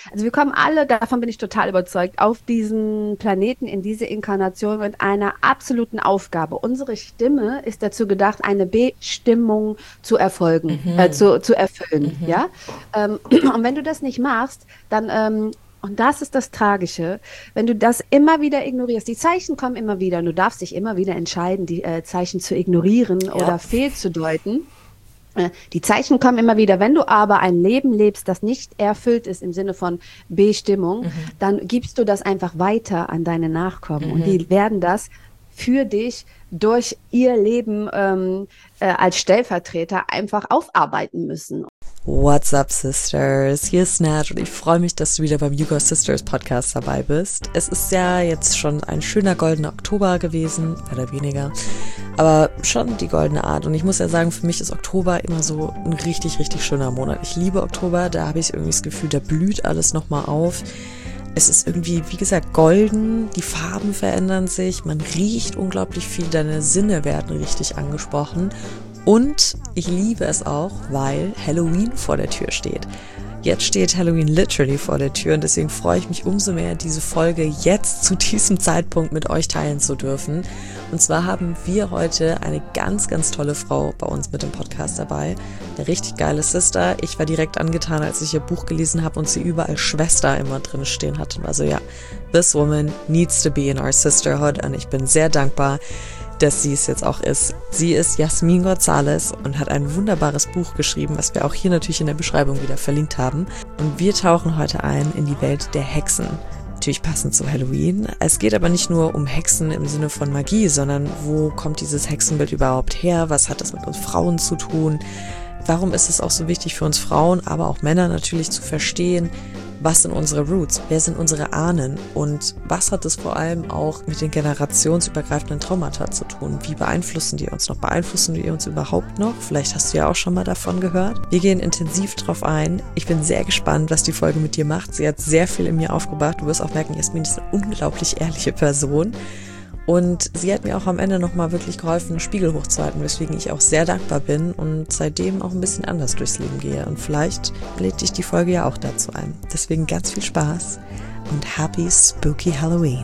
Also wir kommen alle, davon bin ich total überzeugt, auf diesen Planeten in diese Inkarnation mit einer absoluten Aufgabe. Unsere Stimme ist dazu gedacht, eine Bestimmung zu erfolgen, Mhm. zu erfüllen, Mhm. ja? Und wenn du das nicht machst, dann, und das ist das Tragische, wenn du das immer wieder ignorierst, die Zeichen kommen immer wieder und du darfst dich immer wieder entscheiden, die Zeichen zu ignorieren Ja. oder fehlzudeuten. Die Zeichen kommen immer wieder. Wenn du aber ein Leben lebst, das nicht erfüllt ist im Sinne von Bestimmung, Mhm. dann gibst du das einfach weiter an deine Nachkommen und Mhm. die werden das für dich durch ihr Leben als Stellvertreter einfach aufarbeiten müssen. What's up, Sisters? Hier ist Nat und ich freue mich, dass du wieder beim You Go Sisters Podcast dabei bist. Es ist ja jetzt schon ein schöner goldener Oktober gewesen, mehr oder weniger, aber schon die goldene Art. Und ich muss ja sagen, für mich ist Oktober immer so ein richtig, richtig schöner Monat. Ich liebe Oktober, da habe ich irgendwie das Gefühl, da blüht alles nochmal auf. Es ist irgendwie, wie gesagt, golden, die Farben verändern sich, man riecht unglaublich viel, deine Sinne werden richtig angesprochen. Und ich liebe es auch, weil Halloween vor der Tür steht. Jetzt steht Halloween literally vor der Tür und deswegen freue ich mich umso mehr, diese Folge jetzt zu diesem Zeitpunkt mit euch teilen zu dürfen. Und zwar haben wir heute eine ganz, ganz tolle Frau bei uns mit dem Podcast dabei. Eine richtig geile Sister. Ich war direkt angetan, als ich ihr Buch gelesen habe und sie überall Schwester immer drin stehen hatte. Also ja, this woman needs to be in our sisterhood und ich bin sehr dankbar, dass sie es jetzt auch ist. Sie ist Yasmin Gonzalez und hat ein wunderbares Buch geschrieben, was wir auch hier natürlich in der Beschreibung wieder verlinkt haben. Und wir tauchen heute ein in die Welt der Hexen. Natürlich passend zu Halloween. Es geht aber nicht nur um Hexen im Sinne von Magie, sondern wo kommt dieses Hexenbild überhaupt her? Was hat das mit uns Frauen zu tun? Warum ist es auch so wichtig für uns Frauen, aber auch Männer natürlich zu verstehen, was sind unsere Roots, wer sind unsere Ahnen und was hat es vor allem auch mit den generationsübergreifenden Traumata zu tun? Wie beeinflussen die uns noch? Beeinflussen die uns überhaupt noch? Vielleicht hast du ja auch schon mal davon gehört. Wir gehen intensiv drauf ein. Ich bin sehr gespannt, was die Folge mit dir macht. Sie hat sehr viel in mir aufgebracht. Du wirst auch merken, Jasmin ist eine unglaublich ehrliche Person. Und sie hat mir auch am Ende nochmal wirklich geholfen, einen Spiegel hochzuhalten, weswegen ich auch sehr dankbar bin und seitdem auch ein bisschen anders durchs Leben gehe. Und vielleicht lädt dich die Folge ja auch dazu ein. Deswegen ganz viel Spaß und Happy Spooky Halloween.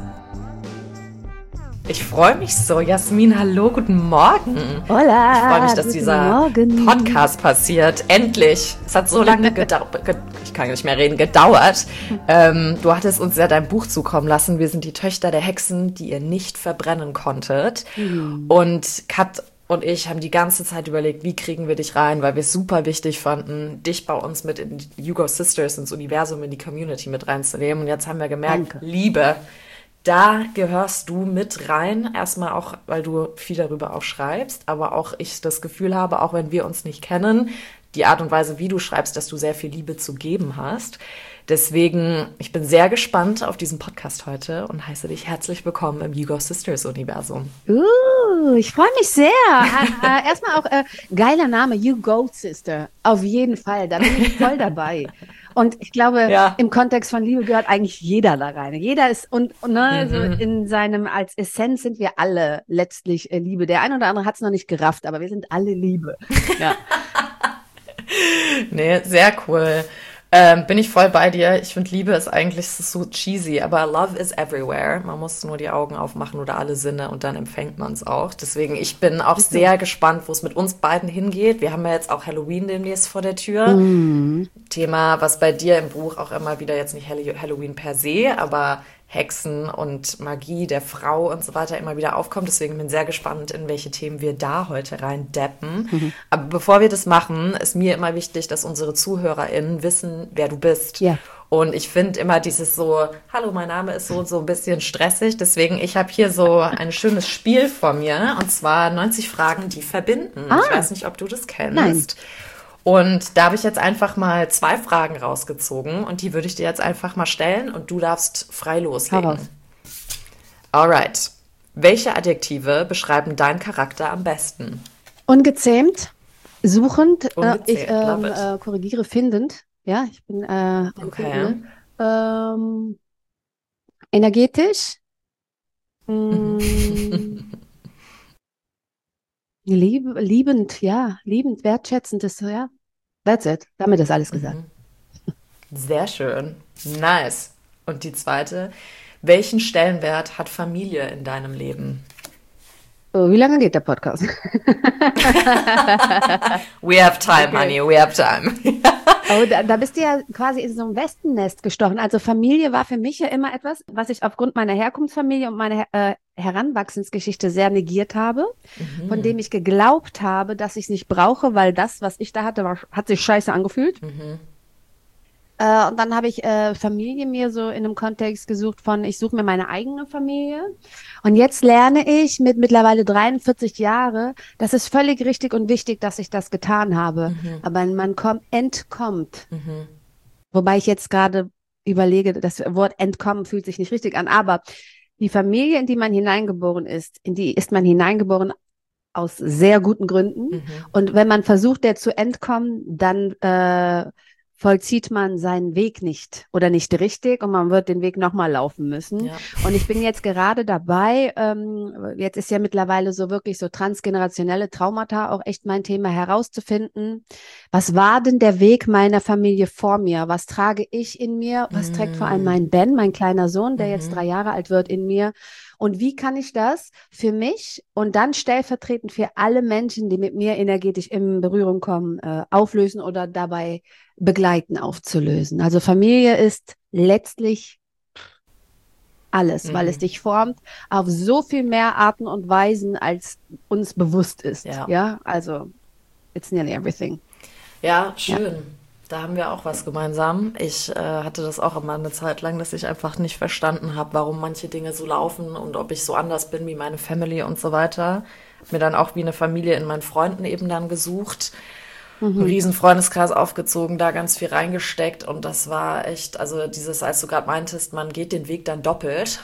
Ich freue mich so. Jasmin, hallo, guten Morgen. Ich freue mich, Hola, dass guten dieser Morgen. Podcast passiert. Endlich. Es hat so lange gedauert. Ich kann nicht mehr reden, gedauert. Du hattest uns ja dein Buch zukommen lassen. Wir sind die Töchter der Hexen, die ihr nicht verbrennen konntet. Hm. Und Kat und ich haben die ganze Zeit überlegt, wie kriegen wir dich rein, weil wir es super wichtig fanden, dich bei uns mit in die You Go Sisters ins Universum, in die Community mit reinzunehmen. Und jetzt haben wir gemerkt, Danke. Liebe, da gehörst du mit rein. Erstmal auch, weil du viel darüber auch schreibst, aber auch ich das Gefühl habe, auch wenn wir uns nicht kennen, die Art und Weise, wie du schreibst, dass du sehr viel Liebe zu geben hast. Deswegen, ich bin sehr gespannt auf diesen Podcast heute und heiße dich herzlich willkommen im You Go Sisters Universum. Ich freue mich sehr. Erstmal auch geiler Name, You Go Sister. Auf jeden Fall, da bin ich voll dabei. Und ich glaube, Ja. im Kontext von Liebe gehört eigentlich jeder da rein. Jeder ist und ne, so Mhm. in seinem, als Essenz sind wir alle letztlich Liebe. Der eine oder andere hat es noch nicht gerafft, aber wir sind alle Liebe. Ja. Nee, sehr cool. Bin ich voll bei dir. Ich finde, Liebe ist eigentlich so cheesy, aber Love is everywhere. Man muss nur die Augen aufmachen oder alle Sinne und dann empfängt man es auch. Deswegen, ich bin auch Ist so. sehr gespannt, wo es mit uns beiden hingeht. Wir haben ja jetzt auch Halloween demnächst vor der Tür. Mm. Thema, was bei dir im Buch auch immer wieder jetzt nicht Halloween per se, aber Hexen und Magie der Frau und so weiter immer wieder aufkommt. Deswegen bin ich sehr gespannt, in welche Themen wir da heute reindeppen. Aber bevor wir das machen, ist mir immer wichtig, dass unsere ZuhörerInnen wissen, wer du bist. Ja. Und ich finde immer dieses so, hallo, mein Name ist so und so ein bisschen stressig. Deswegen, ich habe hier so ein schönes Spiel vor mir. Und zwar 90 Fragen, die verbinden. Ich Ah, weiß nicht, ob du das nein. kennst. Und da habe ich jetzt einfach mal 2 Fragen rausgezogen und die würde ich dir jetzt einfach mal stellen und du darfst frei loslegen. Heraus. Alright. Welche Adjektive beschreiben deinen Charakter am besten? Ungezähmt, suchend, ich Ungezählt, love it. korrigiere findend. Ja, ich bin am Okay. Finden. Energetisch, mm, liebend, ja, liebend, wertschätzend ist so, ja. That's it. Damit ist alles gesagt. Sehr schön. Nice. Und die zweite, welchen Stellenwert hat Familie in deinem Leben? Oh, wie lange geht der Podcast? We have time, Okay. honey, we have time. Oh, da bist du ja quasi in so ein Wespennest gestochen. Also Familie war für mich ja immer etwas, was ich aufgrund meiner Herkunftsfamilie und meiner Heranwachsensgeschichte sehr negiert habe, von dem ich geglaubt habe, dass ich es nicht brauche, weil das, was ich da hatte, hat sich scheiße angefühlt. Und dann habe ich Familie mir so in einem Kontext gesucht von, ich suche mir meine eigene Familie. Und jetzt lerne ich mit mittlerweile 43 Jahre, das ist völlig richtig und wichtig, dass ich das getan habe. Aber man entkommt. Wobei ich jetzt gerade überlege, das Wort entkommen fühlt sich nicht richtig an. Aber die Familie, in die man hineingeboren ist, in die ist man hineingeboren aus sehr guten Gründen. Und wenn man versucht, der zu entkommen, dann vollzieht man seinen Weg nicht oder nicht richtig und man wird den Weg nochmal laufen müssen. Ja. Und ich bin jetzt gerade dabei, jetzt ist ja mittlerweile so wirklich so transgenerationelle Traumata auch echt mein Thema herauszufinden. Was war denn der Weg meiner Familie vor mir? Was trage ich in mir? Was trägt vor allem mein Ben, mein kleiner Sohn, der jetzt 3 Jahre alt wird, in mir? Und wie kann ich das für mich und dann stellvertretend für alle Menschen, die mit mir energetisch in Berührung kommen, auflösen oder dabei begleiten, aufzulösen? Also Familie ist letztlich alles, weil es dich formt auf so viel mehr Arten und Weisen, als uns bewusst ist. Ja. Ja, also it's nearly everything. Ja, schön. Da haben wir auch was gemeinsam. Ich hatte das auch immer eine Zeit lang, dass ich einfach nicht verstanden habe, warum manche Dinge so laufen und ob ich so anders bin wie meine Family und so weiter. Hab mir dann auch wie eine Familie in meinen Freunden eben dann gesucht. Einen riesen Freundeskreis aufgezogen, da ganz viel reingesteckt und das war echt, also dieses, als du gerade meintest, man geht den Weg dann doppelt.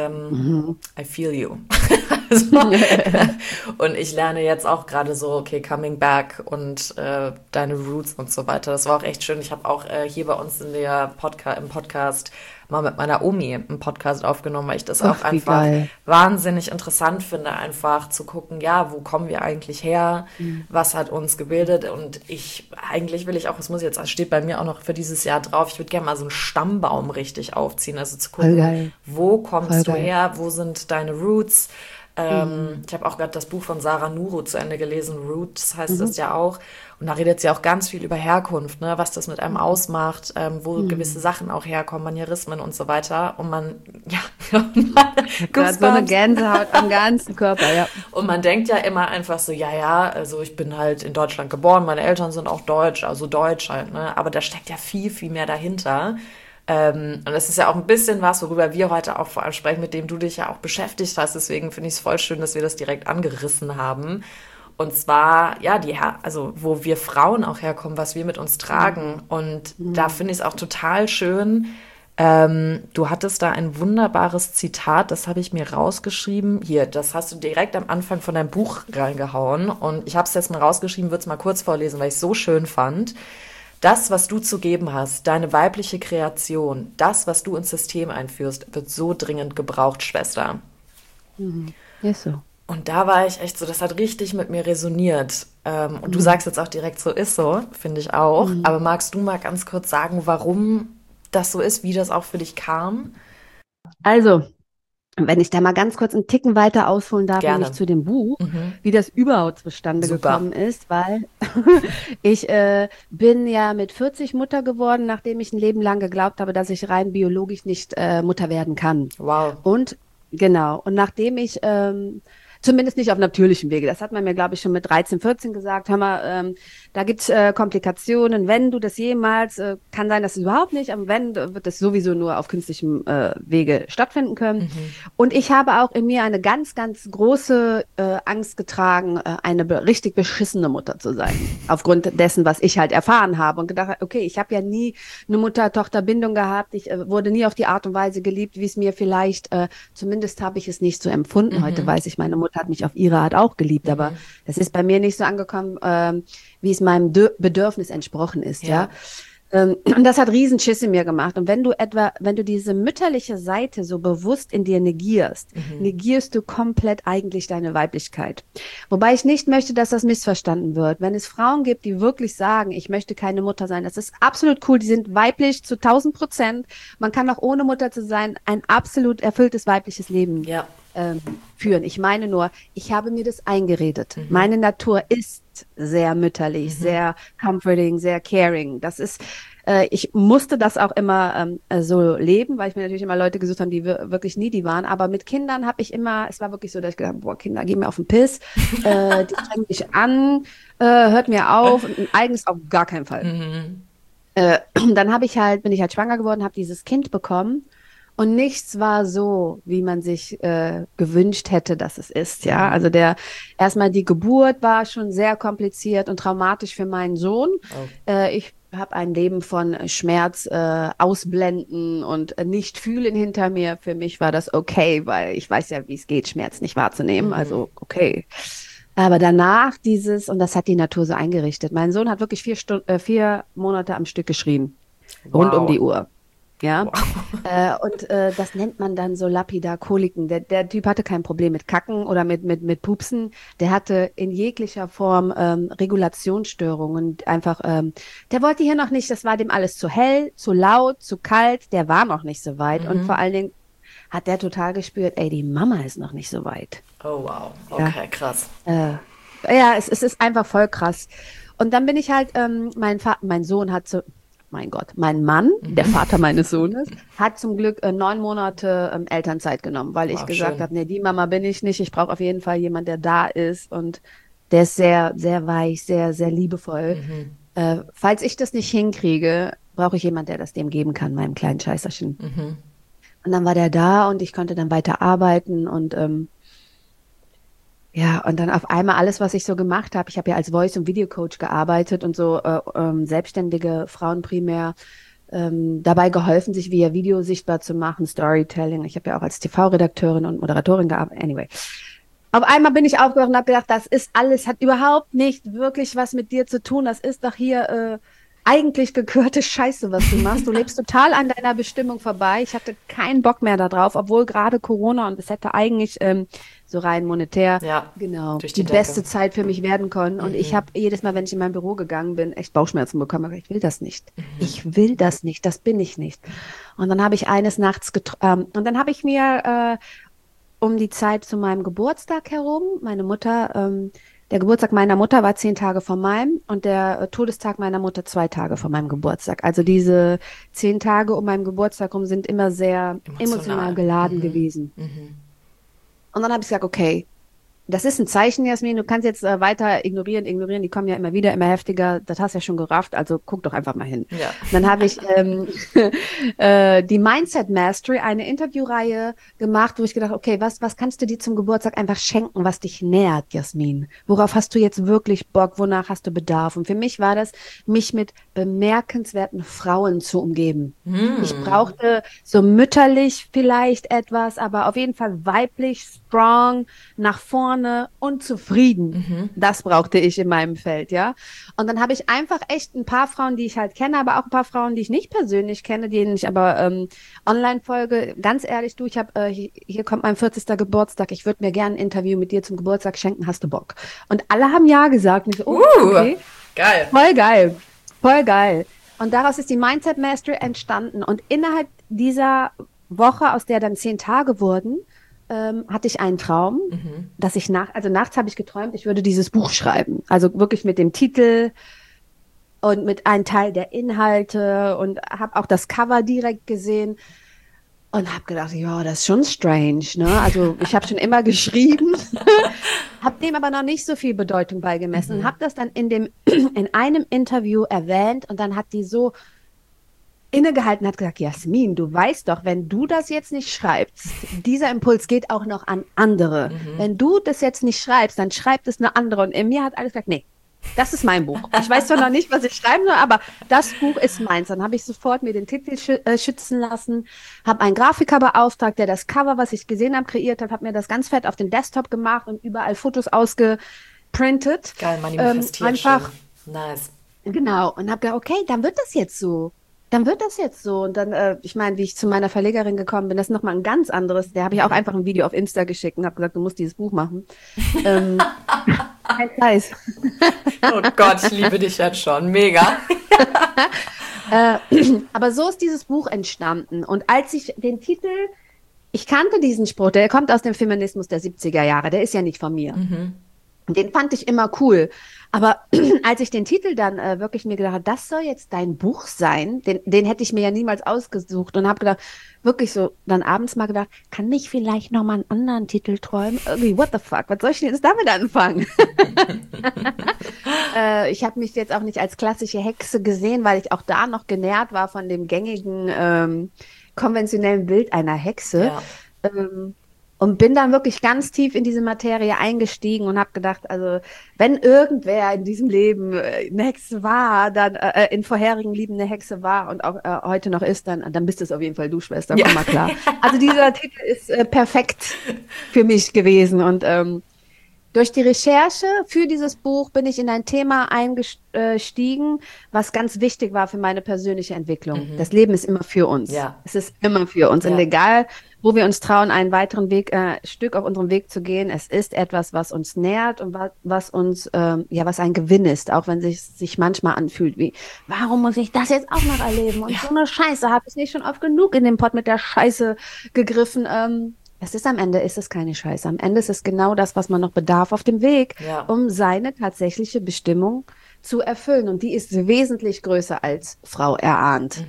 I feel you. Also, und ich lerne jetzt auch gerade so, okay, coming back und deine Roots und so weiter. Das war auch echt schön. Ich habe auch hier bei uns in der im Podcast mal mit meiner Omi einen Podcast aufgenommen, weil ich das auch Ach, wie einfach geil. wahnsinnig interessant finde, einfach zu gucken, ja, wo kommen wir eigentlich her? Was hat uns gebildet? Und eigentlich will ich auch, es muss jetzt, es steht bei mir auch noch für dieses Jahr drauf, ich würde gerne mal so einen Stammbaum richtig aufziehen, also zu Voll gucken, geil. wo kommst Voll du geil. her? Wo sind deine Roots? Ich habe auch gerade das Buch von Sarah Nuru zu Ende gelesen, Roots heißt das ja auch. Und da redet sie auch ganz viel über Herkunft, ne? Was das mit einem ausmacht, wo gewisse Sachen auch herkommen, Manierismen und so weiter. Und man, ja, Gerade so eine Gänsehaut am ganzen Körper, ja. und man denkt ja immer einfach so, ja, also ich bin halt in Deutschland geboren, meine Eltern sind auch deutsch, also deutsch halt, ne? Aber da steckt ja viel, viel mehr dahinter. Und das ist ja auch ein bisschen was, worüber wir heute auch vor allem sprechen, mit dem du dich ja auch beschäftigt hast. Deswegen finde ich es voll schön, dass wir das direkt angerissen haben. Und zwar, ja, also wo wir Frauen auch herkommen, was wir mit uns tragen. Und da finde ich es auch total schön. Du hattest da ein wunderbares Zitat, das habe ich mir rausgeschrieben. Hier, das hast du direkt am Anfang von deinem Buch reingehauen. Und ich habe es jetzt mal rausgeschrieben, würde es mal kurz vorlesen, weil ich es so schön fand. Das, was du zu geben hast, deine weibliche Kreation, das, was du ins System einführst, wird so dringend gebraucht, Schwester. Ist so. Und da war ich echt so, das hat richtig mit mir resoniert. Und du sagst jetzt auch direkt, so ist so, finde ich auch. Aber magst du mal ganz kurz sagen, warum das so ist, wie das auch für dich kam? Also, wenn ich da mal ganz kurz einen Ticken weiter ausholen darf, Gerne. nämlich zu dem Buch, wie das überhaupt zustande Super. gekommen ist, weil ich bin ja mit 40 Mutter geworden, nachdem ich ein Leben lang geglaubt habe, dass ich rein biologisch nicht Mutter werden kann. Wow. Und genau, und nachdem ich zumindest nicht auf natürlichem Wege. Das hat man mir, glaube ich, schon mit 13, 14 gesagt. Hör mal, da gibt's Komplikationen. Wenn du das jemals, kann sein, dass es überhaupt nicht, aber wenn, wird es sowieso nur auf künstlichem Wege stattfinden können. Und ich habe auch in mir eine ganz, ganz große Angst getragen, eine richtig beschissene Mutter zu sein. Aufgrund dessen, was ich halt erfahren habe und gedacht, okay, ich habe ja nie eine Mutter-Tochter-Bindung gehabt. Ich wurde nie auf die Art und Weise geliebt, wie es mir vielleicht, zumindest habe ich es nicht so empfunden. Heute weiß ich, meine Mutter hat mich auf ihre Art auch geliebt, aber das ist bei mir nicht so angekommen, wie es meinem Bedürfnis entsprochen ist, ja. Und das hat Riesenschiss in mir gemacht. Und wenn du diese mütterliche Seite so bewusst in dir negierst, negierst du komplett eigentlich deine Weiblichkeit. Wobei ich nicht möchte, dass das missverstanden wird. Wenn es Frauen gibt, die wirklich sagen, ich möchte keine Mutter sein, das ist absolut cool. Die sind weiblich zu 1000%. Man kann auch ohne Mutter zu sein ein absolut erfülltes weibliches Leben führen. Ich meine nur, ich habe mir das eingeredet. Meine Natur ist sehr mütterlich, sehr comforting, sehr caring. Das ist, ich musste das auch immer so leben, weil ich mir natürlich immer Leute gesucht habe, die wirklich needy waren. Aber mit Kindern habe ich immer, es war wirklich so, dass ich gedacht habe, boah, Kinder, geh mir auf den Piss, die strengen mich an, hört mir auf, ein eigenes auf gar keinen Fall. Und dann bin ich halt schwanger geworden, habe dieses Kind bekommen. Und nichts war so, wie man sich gewünscht hätte, dass es ist, ja. Also erstmal die Geburt war schon sehr kompliziert und traumatisch für meinen Sohn. Ich habe ein Leben von Schmerz ausblenden und nicht fühlen hinter mir. Für mich war das okay, weil ich weiß ja, wie es geht, Schmerz nicht wahrzunehmen. Also okay. Aber danach und das hat die Natur so eingerichtet. Mein Sohn hat wirklich 4 Monate am Stück geschrien. Rund um die Uhr. Ja, und das nennt man dann so lapidar Koliken. Der Typ hatte kein Problem mit Kacken oder mit Pupsen. Der hatte in jeglicher Form Regulationsstörungen. Einfach, der wollte hier noch nicht, das war dem alles zu hell, zu laut, zu kalt. Der war noch nicht so weit. Und vor allen Dingen hat der total gespürt, ey, die Mama ist noch nicht so weit. Oh, wow. Okay, krass. Ja, es ist einfach voll krass. Und dann bin ich halt, mein Sohn hat mein Mann, der Vater meines Sohnes, hat zum Glück 9 Monate Elternzeit genommen, weil ich gesagt habe, nee, die Mama bin ich nicht. Ich brauche auf jeden Fall jemanden, der da ist und der ist sehr, sehr weich, sehr, sehr liebevoll. Falls ich das nicht hinkriege, brauche ich jemanden, der das dem geben kann, meinem kleinen Scheißerchen. Und dann war der da und ich konnte dann weiter arbeiten und ja, und dann auf einmal alles, was ich so gemacht habe. Ich habe ja als Voice- und Videocoach gearbeitet und so selbstständige Frauen primär dabei geholfen, sich via Video sichtbar zu machen, Storytelling. Ich habe ja auch als TV-Redakteurin und Moderatorin gearbeitet. Anyway. Auf einmal bin ich aufgewacht und habe gedacht, das ist alles, hat überhaupt nicht wirklich was mit dir zu tun. Das ist doch hier eigentlich gekürte Scheiße, was du machst. Du lebst total an deiner Bestimmung vorbei. Ich hatte keinen Bock mehr darauf, obwohl gerade Corona und es hätte eigentlich so rein monetär genau die beste Zeit für mich werden können. Und ich habe jedes Mal, wenn ich in mein Büro gegangen bin, echt Bauchschmerzen bekommen. Aber ich will das nicht. Ich will das nicht. Das bin ich nicht. Und dann habe ich eines Nachts und dann habe ich mir um die Zeit zu meinem Geburtstag herum, meine Mutter der Geburtstag meiner Mutter war 10 Tage vor meinem und der Todestag meiner Mutter 2 Tage vor meinem Geburtstag. Also diese 10 Tage um meinen Geburtstag rum sind immer sehr emotional geladen gewesen. Und dann habe ich gesagt, okay, das ist ein Zeichen, Jasmin, du kannst jetzt weiter ignorieren, die kommen ja immer wieder, immer heftiger, das hast du ja schon gerafft, also guck doch einfach mal hin. Ja. Dann habe ich die Mindset Mastery, eine Interviewreihe gemacht, wo ich gedacht, okay, was kannst du dir zum Geburtstag einfach schenken, was dich nährt, Jasmin? Worauf hast du jetzt wirklich Bock, wonach hast du Bedarf? Und für mich war das, mich mit bemerkenswerten Frauen zu umgeben. Ich brauchte so mütterlich vielleicht etwas, aber auf jeden Fall weiblich, strong, nach vorne und zufrieden. Das brauchte ich in meinem Feld, ja. Und dann habe ich einfach echt ein paar Frauen, die ich halt kenne, aber auch ein paar Frauen, die ich nicht persönlich kenne, denen ich aber online folge. Ganz ehrlich, du, ich habe hier kommt mein 40. Geburtstag. Ich würde mir gerne ein Interview mit dir zum Geburtstag schenken. Hast du Bock? Und alle haben ja gesagt. Und ich so, okay. Geil. Voll geil. Voll geil. Und daraus ist die Mindset Mastery entstanden. Und innerhalb dieser Woche, aus der dann 10 Tage wurden, hatte ich einen Traum, dass ich nachts habe ich geträumt, ich würde dieses Buch schreiben. Also wirklich mit dem Titel und mit einem Teil der Inhalte und habe auch das Cover direkt gesehen und habe gedacht, ja, das ist schon strange, ne? Also ich habe schon immer geschrieben, habe dem aber noch nicht so viel Bedeutung beigemessen und habe das dann in einem Interview erwähnt und dann hat die so innegehalten, hat gesagt, Jasmin, du weißt doch, wenn du das jetzt nicht schreibst, dieser Impuls geht auch noch an andere. Wenn du das jetzt nicht schreibst, dann schreibt es eine andere. Und in mir hat alles gesagt, nee, das ist mein Buch. Ich weiß zwar noch nicht, was ich schreiben soll, aber das Buch ist meins. Dann habe ich sofort mir den Titel schützen lassen, habe einen Grafiker beauftragt, der das Cover, was ich gesehen habe, kreiert hat, habe mir das ganz fett auf den Desktop gemacht und überall Fotos ausgeprintet. Geil, manifestiert einfach schon. Nice. Genau, und habe gedacht, okay, dann wird das jetzt so. Dann wird das jetzt so. Und dann, ich meine, wie ich zu meiner Verlegerin gekommen bin, das ist nochmal ein ganz anderes. Der habe ich auch einfach ein Video auf Insta geschickt und habe gesagt, du musst dieses Buch machen. Ähm, Kein Scheiß. Oh Gott, ich liebe dich jetzt schon. Mega. Äh, aber so ist dieses Buch entstanden. Und als ich den Titel, ich kannte diesen Spruch, der kommt aus dem Feminismus der 70er Jahre, der ist ja nicht von mir. Und den fand ich immer cool. Aber als ich den Titel dann wirklich mir gedacht habe, das soll jetzt dein Buch sein, den hätte ich mir ja niemals ausgesucht und habe gedacht, wirklich so, dann abends mal gedacht, kann ich vielleicht noch mal einen anderen Titel träumen? Irgendwie, what the fuck, was soll ich denn jetzt damit anfangen? Ich habe mich jetzt auch nicht als klassische Hexe gesehen, weil ich auch da noch genährt war von dem gängigen konventionellen Bild einer Hexe. Ja. Und bin dann wirklich ganz tief in diese Materie eingestiegen und habe gedacht, also wenn irgendwer in diesem Leben eine Hexe war, dann in vorherigen Leben eine Hexe war und auch heute noch ist, dann bist es auf jeden Fall du, Schwester, komm mal klar. Also dieser Titel ist perfekt für mich gewesen und durch die Recherche für dieses Buch bin ich in ein Thema eingestiegen, was ganz wichtig war für meine persönliche Entwicklung. Das Leben ist immer für uns. Ja. Es ist immer für uns. Ja. Und egal, wo wir uns trauen, einen weiteren Stück auf unserem Weg zu gehen, es ist etwas, was uns nährt und was uns, was ein Gewinn ist, auch wenn es sich manchmal anfühlt wie, warum muss ich das jetzt auch noch erleben? Und so eine Scheiße, habe ich nicht schon oft genug in den Pott mit der Scheiße gegriffen. Am Ende ist es keine Scheiße. Am Ende ist es genau das, was man noch bedarf auf dem Weg, um seine tatsächliche Bestimmung zu erfüllen. Und die ist wesentlich größer als Frau erahnt.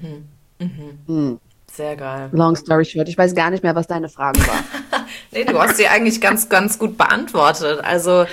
Sehr geil. Long story short. Ich weiß gar nicht mehr, was deine Frage war. Nee, du hast sie eigentlich ganz, ganz gut beantwortet. Also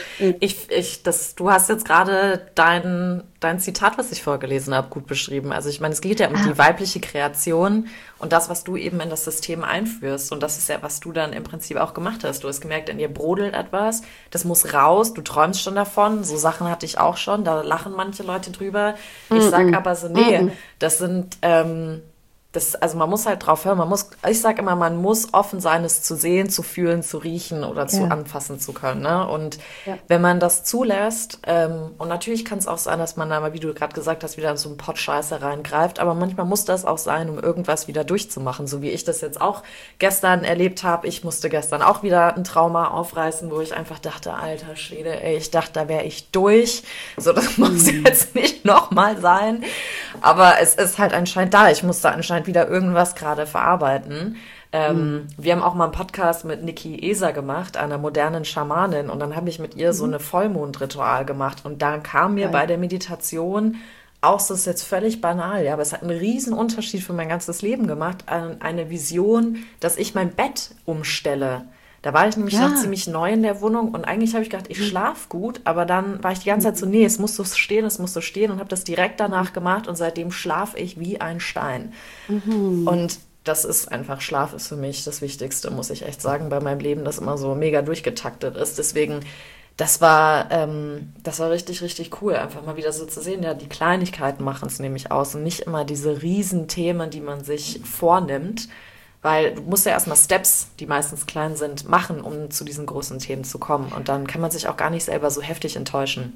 du hast jetzt gerade dein Zitat, was ich vorgelesen habe, gut beschrieben. Also ich meine, es geht ja um die weibliche Kreation und das, was du eben in das System einführst. Und das ist ja, was du dann im Prinzip auch gemacht hast. Du hast gemerkt, in dir brodelt etwas, das muss raus, du träumst schon davon. So Sachen hatte ich auch schon, da lachen manche Leute drüber. Ich sag aber so, nee, das sind... also man muss halt drauf hören, ich sage immer, man muss offen sein, es zu sehen, zu fühlen, zu riechen oder zu anfassen zu können. Ne? Und wenn man das zulässt, und natürlich kann es auch sein, dass man da mal, wie du gerade gesagt hast, wieder in so einen Pott Scheiße reingreift, aber manchmal muss das auch sein, um irgendwas wieder durchzumachen, so wie ich das jetzt auch gestern erlebt habe. Ich musste gestern auch wieder ein Trauma aufreißen, wo ich einfach dachte, alter Schwede, ey, ich dachte, da wäre ich durch. So, das muss jetzt nicht nochmal sein, aber es ist halt anscheinend da. Ich musste anscheinend wieder irgendwas gerade verarbeiten. Wir haben auch mal einen Podcast mit Niki Eser gemacht, einer modernen Schamanin, und dann habe ich mit ihr so eine Vollmondritual gemacht und da kam mir bei der Meditation auch, so ist jetzt völlig banal, ja, aber es hat einen riesen Unterschied für mein ganzes Leben gemacht, eine Vision, dass ich mein Bett umstelle. Da war ich nämlich noch ziemlich neu in der Wohnung und eigentlich habe ich gedacht, ich schlafe gut, aber dann war ich die ganze Zeit so, nee, es muss so stehen und habe das direkt danach gemacht und seitdem schlafe ich wie ein Stein. Und das ist einfach, Schlaf ist für mich das Wichtigste, muss ich echt sagen, bei meinem Leben, das immer so mega durchgetaktet ist. Deswegen, das war richtig, richtig cool, einfach mal wieder so zu sehen, ja, die Kleinigkeiten machen es nämlich aus und nicht immer diese Riesenthemen, die man sich vornimmt. Weil du musst ja erstmal Steps, die meistens klein sind, machen, um zu diesen großen Themen zu kommen. Und dann kann man sich auch gar nicht selber so heftig enttäuschen.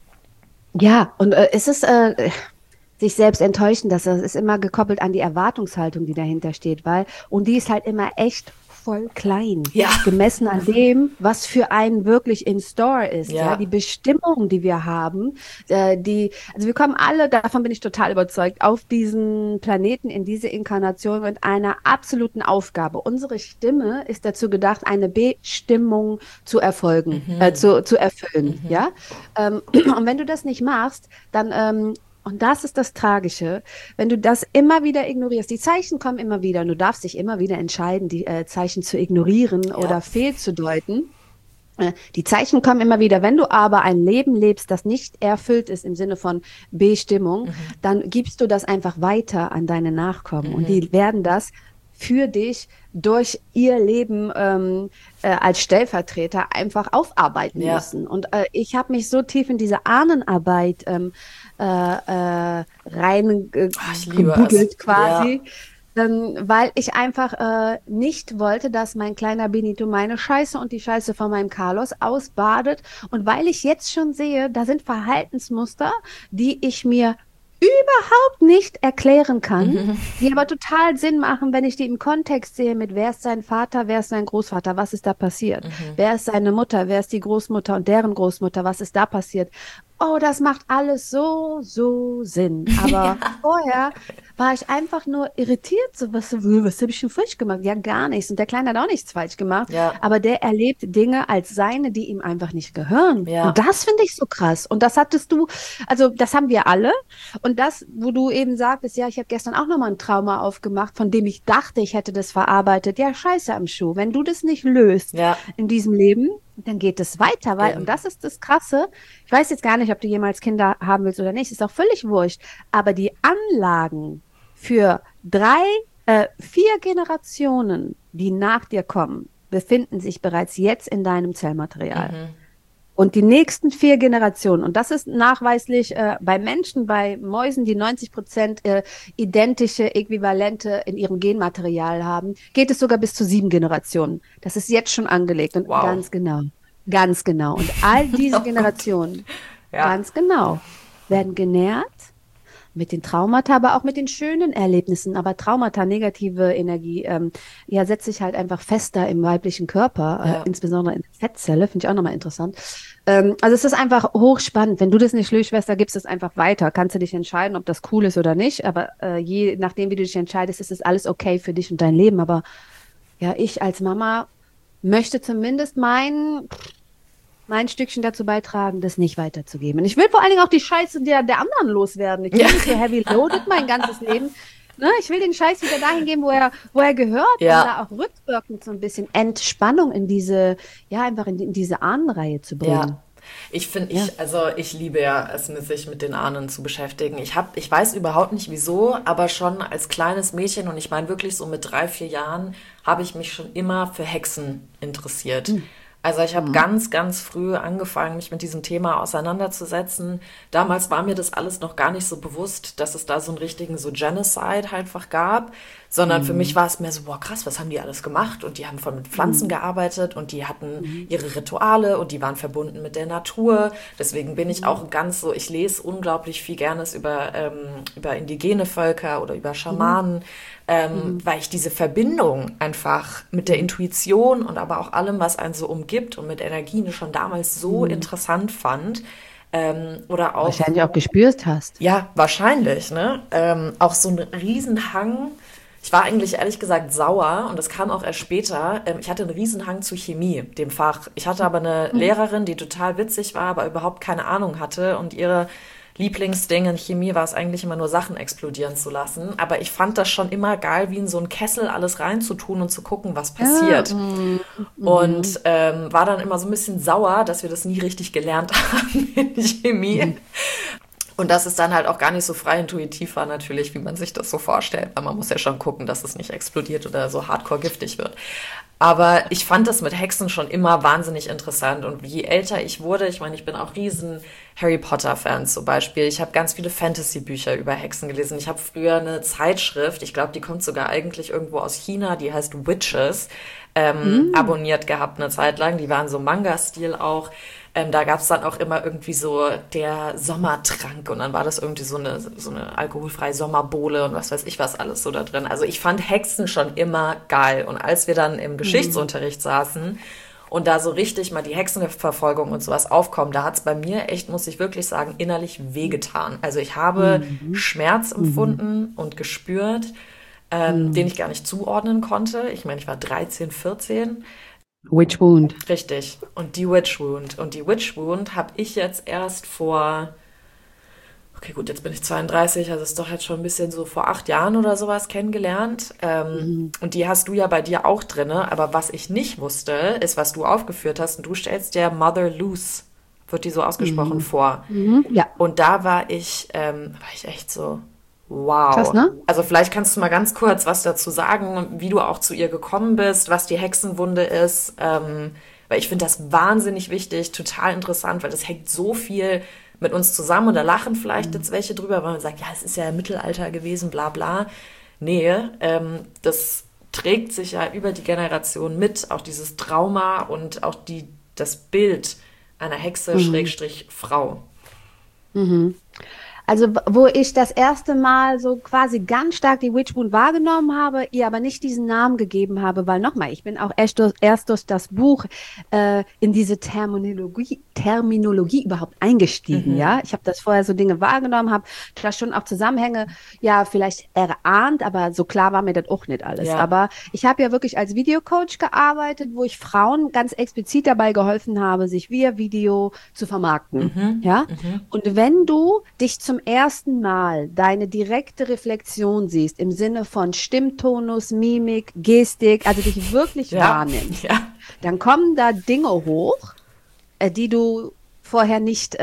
Ja, und es ist sich selbst enttäuschen, das ist immer gekoppelt an die Erwartungshaltung, die dahinter steht, und die ist halt immer echt voll klein, gemessen an dem, was für einen wirklich in Store ist, die Bestimmung, die wir haben, also wir kommen alle, davon bin ich total überzeugt, auf diesen Planeten in diese Inkarnation mit einer absoluten Aufgabe. Unsere Stimme ist dazu gedacht, eine Bestimmung zu erfolgen, zu erfüllen, und wenn du das nicht machst, dann und das ist das Tragische, wenn du das immer wieder ignorierst. Die Zeichen kommen immer wieder und du darfst dich immer wieder entscheiden, die Zeichen zu ignorieren oder fehlzudeuten. Die Zeichen kommen immer wieder. Wenn du aber ein Leben lebst, das nicht erfüllt ist im Sinne von Bestimmung, dann gibst du das einfach weiter an deine Nachkommen und die werden das für dich durch ihr Leben als Stellvertreter einfach aufarbeiten müssen. Und ich habe mich so tief in diese Ahnenarbeit reingebuddelt quasi. weil ich einfach nicht wollte, dass mein kleiner Benito meine Scheiße und die Scheiße von meinem Carlos ausbadet. Und weil ich jetzt schon sehe, da sind Verhaltensmuster, die ich mir überhaupt nicht erklären kann, die aber total Sinn machen, wenn ich die im Kontext sehe mit wer ist sein Vater, wer ist sein Großvater, was ist da passiert? Wer ist seine Mutter, wer ist die Großmutter und deren Großmutter, was ist da passiert? Oh, das macht alles so Sinn. Aber vorher war ich einfach nur irritiert. So, was habe ich schon falsch gemacht? Ja, gar nichts. Und der Kleine hat auch nichts falsch gemacht. Ja. Aber der erlebt Dinge als seine, die ihm einfach nicht gehören. Ja. Und das finde ich so krass. Und das hattest du, also das haben wir alle. Und das, wo du eben sagtest, ja, ich habe gestern auch nochmal ein Trauma aufgemacht, von dem ich dachte, ich hätte das verarbeitet. Ja, Scheiße am Schuh. Wenn du das nicht löst in diesem Leben, dann geht es weiter, weil, und das ist das Krasse, ich weiß jetzt gar nicht, ob du jemals Kinder haben willst oder nicht, ist auch völlig wurscht, aber die Anlagen für 4 Generationen, die nach dir kommen, befinden sich bereits jetzt in deinem Zellmaterial. Und die nächsten 4 Generationen, und das ist nachweislich bei Menschen, bei Mäusen, die 90% identische Äquivalente in ihrem Genmaterial haben, geht es sogar bis zu 7 Generationen. Das ist jetzt schon angelegt und ganz genau. Und all diese Generationen, ganz genau, werden genährt mit den Traumata, aber auch mit den schönen Erlebnissen. Aber Traumata, negative Energie, setzt sich halt einfach fester im weiblichen Körper, insbesondere in der Fettzelle, finde ich auch nochmal interessant. Also es ist einfach hochspannend. Wenn du das nicht löst, Schwester, gibst es einfach weiter. Kannst du dich entscheiden, ob das cool ist oder nicht. Aber je nachdem, wie du dich entscheidest, ist es alles okay für dich und dein Leben. Aber ja, ich als Mama möchte zumindest mein Stückchen dazu beitragen, das nicht weiterzugeben. Und ich will vor allen Dingen auch die Scheiße der anderen loswerden. Ich will nicht so heavy loaded mein ganzes Leben. Ne? Ich will den Scheiß wieder dahin geben, wo er gehört. Und da auch rückwirkend so ein bisschen Entspannung in diese, einfach in diese Ahnenreihe zu bringen. Ja. Ich finde, ich liebe ja es, sich mit den Ahnen zu beschäftigen. Ich weiß überhaupt nicht wieso, aber schon als kleines Mädchen, und ich meine wirklich so mit 3, 4 Jahren, habe ich mich schon immer für Hexen interessiert. Also ich habe ganz, ganz früh angefangen, mich mit diesem Thema auseinanderzusetzen. Damals war mir das alles noch gar nicht so bewusst, dass es da so einen richtigen so Genocide einfach gab, sondern für mich war es mehr so, boah krass, was haben die alles gemacht? Und die haben voll mit Pflanzen gearbeitet und die hatten ihre Rituale und die waren verbunden mit der Natur. Deswegen bin ich auch ganz so, ich lese unglaublich viel Gernes über indigene Völker oder über Schamanen, weil ich diese Verbindung einfach mit der Intuition und aber auch allem, was einen so umgibt und mit Energien schon damals so interessant fand. Oder auch wahrscheinlich auch gespürt hast. Ja, wahrscheinlich, ne? Auch so ein Riesenhang. Ich war eigentlich ehrlich gesagt sauer und das kam auch erst später. Ich hatte einen Riesenhang zu Chemie, dem Fach. Ich hatte aber eine Lehrerin, die total witzig war, aber überhaupt keine Ahnung hatte, und ihre Lieblingsding in Chemie war es eigentlich immer nur, Sachen explodieren zu lassen. Aber ich fand das schon immer geil, wie in so einen Kessel alles reinzutun und zu gucken, was passiert. Und war dann immer so ein bisschen sauer, dass wir das nie richtig gelernt haben in Chemie. Und dass es dann halt auch gar nicht so frei intuitiv war natürlich, wie man sich das so vorstellt. Weil man muss ja schon gucken, dass es nicht explodiert oder so hardcore giftig wird. Aber ich fand das mit Hexen schon immer wahnsinnig interessant. Und je älter ich wurde, ich meine, ich bin auch riesen Harry Potter-Fan zum Beispiel. Ich habe ganz viele Fantasy-Bücher über Hexen gelesen. Ich habe früher eine Zeitschrift, ich glaube, die kommt sogar eigentlich irgendwo aus China, die heißt Witches, abonniert gehabt eine Zeit lang. Die waren so Manga-Stil auch. Da gab's dann auch immer irgendwie so der Sommertrank und dann war das irgendwie so eine alkoholfreie Sommerbowle und was weiß ich was alles so da drin. Also ich fand Hexen schon immer geil. Und als wir dann im Geschichtsunterricht saßen und da so richtig mal die Hexenverfolgung und sowas aufkommen, da hat's bei mir echt, muss ich wirklich sagen, innerlich wehgetan. Also ich habe Schmerz empfunden und gespürt, den ich gar nicht zuordnen konnte. Ich meine, ich war 13, 14. Witch Wound. Richtig. Und die Witch Wound. Und die Witch Wound habe ich jetzt erst okay gut, jetzt bin ich 32, also ist doch jetzt schon ein bisschen so vor 8 Jahren oder sowas kennengelernt. Und die hast du ja bei dir auch drinne. Aber was ich nicht wusste, ist, was du aufgeführt hast. Und du stellst der Mother Loose, wird die so ausgesprochen, vor. Ja. Und da war ich echt so, wow. Krass, ne? Also vielleicht kannst du mal ganz kurz was dazu sagen, wie du auch zu ihr gekommen bist, was die Hexenwunde ist, weil ich finde das wahnsinnig wichtig, total interessant, weil das hängt so viel mit uns zusammen und da lachen vielleicht jetzt welche drüber, weil man sagt, ja, es ist ja im Mittelalter gewesen, bla bla. Nähe, das trägt sich ja über die Generation mit, auch dieses Trauma und auch das Bild einer Hexe Schrägstrich Frau. Mhm. Also wo ich das erste Mal so quasi ganz stark die Witchwound wahrgenommen habe, ihr aber nicht diesen Namen gegeben habe, weil nochmal, ich bin auch erst durch das Buch in diese Terminologie überhaupt eingestiegen, ja. Ich habe das vorher so Dinge wahrgenommen, habe da schon auch Zusammenhänge, ja, vielleicht erahnt, aber so klar war mir das auch nicht alles. Ja. Aber ich habe ja wirklich als Videocoach gearbeitet, wo ich Frauen ganz explizit dabei geholfen habe, sich via Video zu vermarkten, ja. Und wenn du dich zum ersten Mal deine direkte Reflexion siehst, im Sinne von Stimmtonus, Mimik, Gestik, also dich wirklich wahrnimmst, dann kommen da Dinge hoch, die du vorher nicht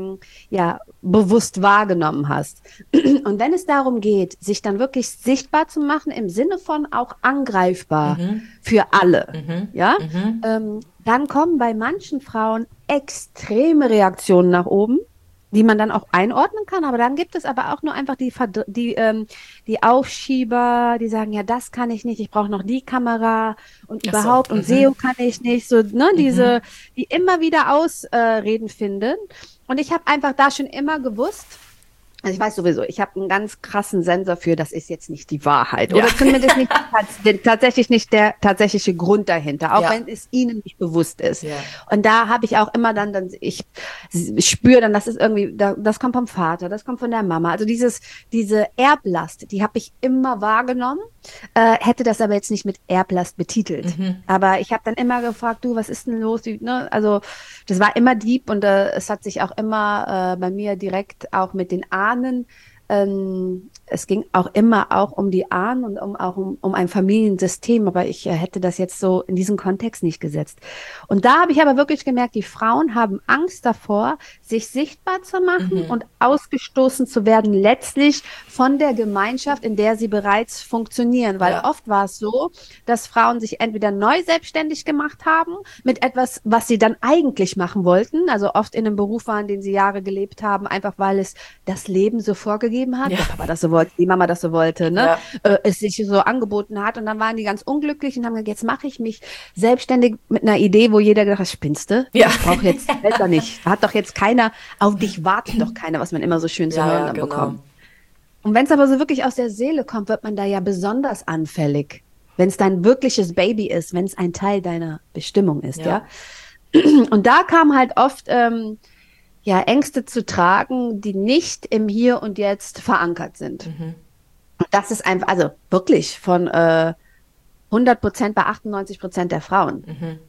bewusst wahrgenommen hast. Und wenn es darum geht, sich dann wirklich sichtbar zu machen, im Sinne von auch angreifbar für alle, dann kommen bei manchen Frauen extreme Reaktionen nach oben, die man dann auch einordnen kann, aber dann gibt es aber auch nur einfach die Aufschieber, die sagen, ja, das kann ich nicht, ich brauche noch die Kamera und überhaupt und SEO kann ich nicht, so, ne, diese, die immer wieder Ausreden finden. Und ich habe einfach da schon immer gewusst, also ich weiß sowieso, ich habe einen ganz krassen Sensor für, das ist jetzt nicht die Wahrheit. Oder zumindest nicht tatsächlich nicht der tatsächliche Grund dahinter, auch wenn es ihnen nicht bewusst ist. Ja. Und da habe ich auch immer ich spüre dann, das ist irgendwie, das kommt vom Vater, das kommt von der Mama. Also diese Erblast, die habe ich immer wahrgenommen, hätte das aber jetzt nicht mit Erblast betitelt. Aber ich habe dann immer gefragt, du, was ist denn los? Also das war immer deep und es hat sich auch immer bei mir direkt auch mit den Ahnen, es ging auch immer auch um die Ahnen und um ein Familiensystem, aber ich hätte das jetzt so in diesen Kontext nicht gesetzt. Und da habe ich aber wirklich gemerkt, die Frauen haben Angst davor, sich sichtbar zu machen und ausgestoßen zu werden, letztlich von der Gemeinschaft, in der sie bereits funktionieren. Weil oft war es so, dass Frauen sich entweder neu selbstständig gemacht haben mit etwas, was sie dann eigentlich machen wollten, also oft in einem Beruf waren, den sie Jahre gelebt haben, einfach weil es das Leben so vorgegeben hat, der Papa das so wollte, die Mama das so wollte, ne? Es sich so angeboten hat und dann waren die ganz unglücklich und haben gesagt, jetzt mache ich mich selbstständig mit einer Idee, wo jeder gedacht hat, spinnst du? Ich brauche jetzt besser nicht. Da hat doch jetzt keiner, auf dich wartet doch keiner, was man immer so schön zu hören bekommt. Und wenn es aber so wirklich aus der Seele kommt, wird man da ja besonders anfällig, wenn es dein wirkliches Baby ist, wenn es ein Teil deiner Bestimmung ist, ja. Und da kam halt oft Ängste zu tragen, die nicht im Hier und Jetzt verankert sind. Und das ist einfach, also wirklich von 100% bei 98% der Frauen.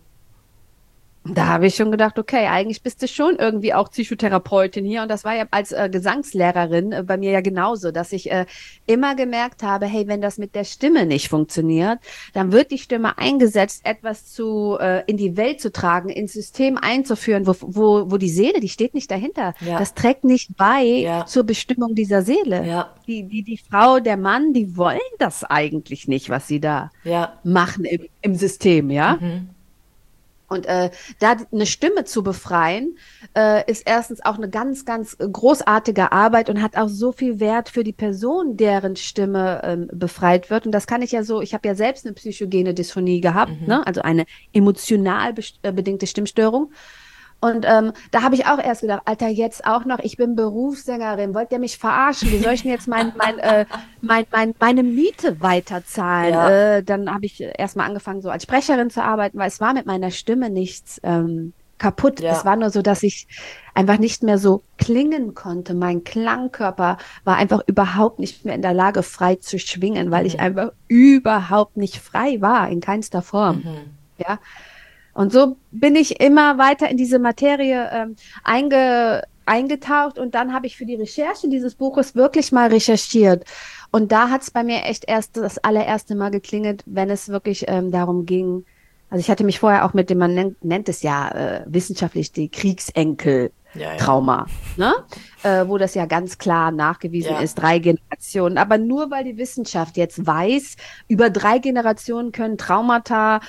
Da habe ich schon gedacht, okay, eigentlich bist du schon irgendwie auch Psychotherapeutin hier. Und das war ja als Gesangslehrerin bei mir ja genauso, dass ich immer gemerkt habe, hey, wenn das mit der Stimme nicht funktioniert, dann wird die Stimme eingesetzt, etwas in die Welt zu tragen, ins System einzuführen, wo die Seele, die steht nicht dahinter. Das trägt nicht bei zur Bestimmung dieser Seele. Die Frau, der Mann, die wollen das eigentlich nicht, was sie da machen im System, ja. Und da eine Stimme zu befreien, ist erstens auch eine ganz, ganz großartige Arbeit und hat auch so viel Wert für die Person, deren Stimme befreit wird. Und das kann ich ja so, ich habe ja selbst eine psychogene Dysphonie gehabt, ne? Also eine emotional bedingte Stimmstörung. Und da habe ich auch erst gedacht, Alter, jetzt auch noch, ich bin Berufssängerin, wollt ihr mich verarschen? Wie soll ich denn jetzt meine Miete weiterzahlen? Dann habe ich erstmal angefangen, so als Sprecherin zu arbeiten, weil es war mit meiner Stimme nichts kaputt. Es war nur so, dass ich einfach nicht mehr so klingen konnte. Mein Klangkörper war einfach überhaupt nicht mehr in der Lage, frei zu schwingen, weil ich einfach überhaupt nicht frei war, in keinster Form. Ja. Und so bin ich immer weiter in diese Materie eingetaucht und dann habe ich für die Recherche dieses Buches wirklich mal recherchiert. Und da hat es bei mir echt erst das allererste Mal geklingelt, wenn es wirklich darum ging. Also ich hatte mich vorher auch mit dem, man nennt es ja wissenschaftlich die Kriegsenkel-Trauma, ne? Wo das ja ganz klar nachgewiesen ist, 3 Generationen. Aber nur weil die Wissenschaft jetzt weiß, über 3 Generationen können Traumata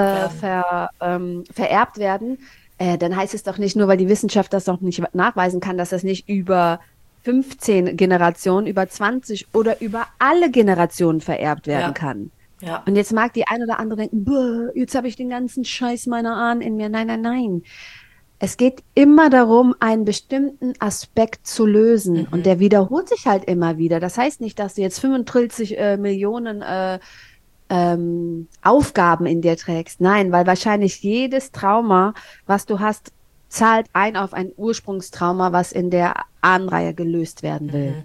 vererbt werden, dann heißt es doch nicht, nur weil die Wissenschaft das doch nicht nachweisen kann, dass das nicht über 15 Generationen, über 20 oder über alle Generationen vererbt werden kann. Ja. Und jetzt mag die ein oder andere denken, boah, jetzt habe ich den ganzen Scheiß meiner Ahnen in mir. Nein, nein, nein. Es geht immer darum, einen bestimmten Aspekt zu lösen. Und der wiederholt sich halt immer wieder. Das heißt nicht, dass du jetzt 35 Millionen Aufgaben in dir trägst. Nein, weil wahrscheinlich jedes Trauma, was du hast, zahlt ein auf ein Ursprungstrauma, was in der Ahnenreihe gelöst werden will.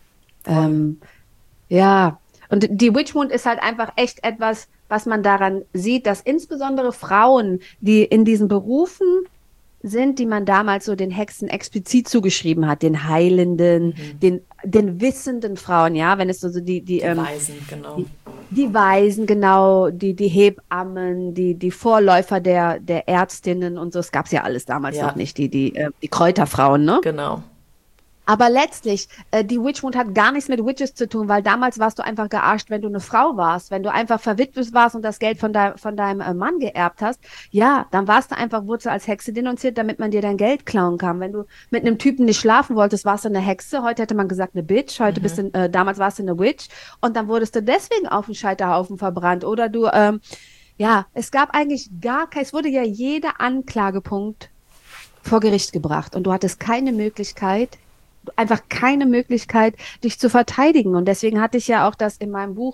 Ja, und die Witchwound ist halt einfach echt etwas, was man daran sieht, dass insbesondere Frauen, die in diesen Berufen sind, die man damals so den Hexen explizit zugeschrieben hat, den Heilenden, den wissenden Frauen, ja, wenn es so die Weisen, genau. Die Waisen, genau, die Hebammen, die Vorläufer der Ärztinnen und so, es gab es ja alles damals noch nicht, die Kräuterfrauen, ne? Genau. Aber letztlich, die Witchwound hat gar nichts mit Witches zu tun, weil damals warst du einfach gearscht, wenn du eine Frau warst. Wenn du einfach verwitwet warst und das Geld von deinem Mann geerbt hast, ja, dann warst du einfach, wurdest du als Hexe denunziert, damit man dir dein Geld klauen kann. Wenn du mit einem Typen nicht schlafen wolltest, warst du eine Hexe. Heute hätte man gesagt eine Bitch. Damals warst du eine Witch. Und dann wurdest du deswegen auf den Scheiterhaufen verbrannt. Oder du, ja, es gab eigentlich es wurde ja jeder Anklagepunkt vor Gericht gebracht. Und du hattest einfach keine Möglichkeit, dich zu verteidigen. Und deswegen hatte ich ja auch das in meinem Buch,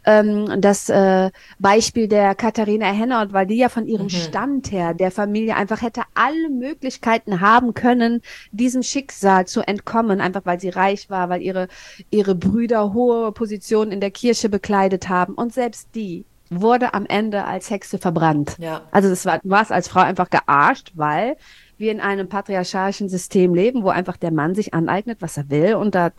das Beispiel der Katharina Hennert, weil die ja von ihrem Stand her der Familie einfach hätte alle Möglichkeiten haben können, diesem Schicksal zu entkommen, einfach weil sie reich war, weil ihre Brüder hohe Positionen in der Kirche bekleidet haben. Und selbst die wurde am Ende als Hexe verbrannt. Ja. Also du warst als Frau einfach gearscht, weil wir in einem patriarchalischen System leben, wo einfach der Mann sich aneignet, was er will. Und da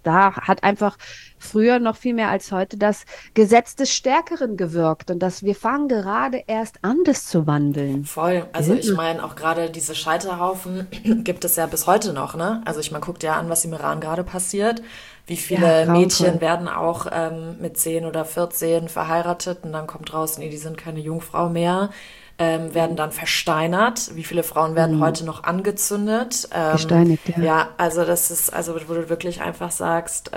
hat einfach früher noch viel mehr als heute das Gesetz des Stärkeren gewirkt. Und wir fangen gerade erst an, das zu wandeln. Voll. Also ich meine, auch gerade diese Scheiterhaufen gibt es ja bis heute noch, ne? Also man guckt ja an, was im Iran gerade passiert. Wie viele Mädchen werden auch mit 10 oder 14 verheiratet und dann kommt raus, nee, die sind keine Jungfrau mehr. Werden dann versteinert. Wie viele Frauen werden heute noch angezündet? Gesteinigt, ja. Ja, also das ist, wo du wirklich einfach sagst,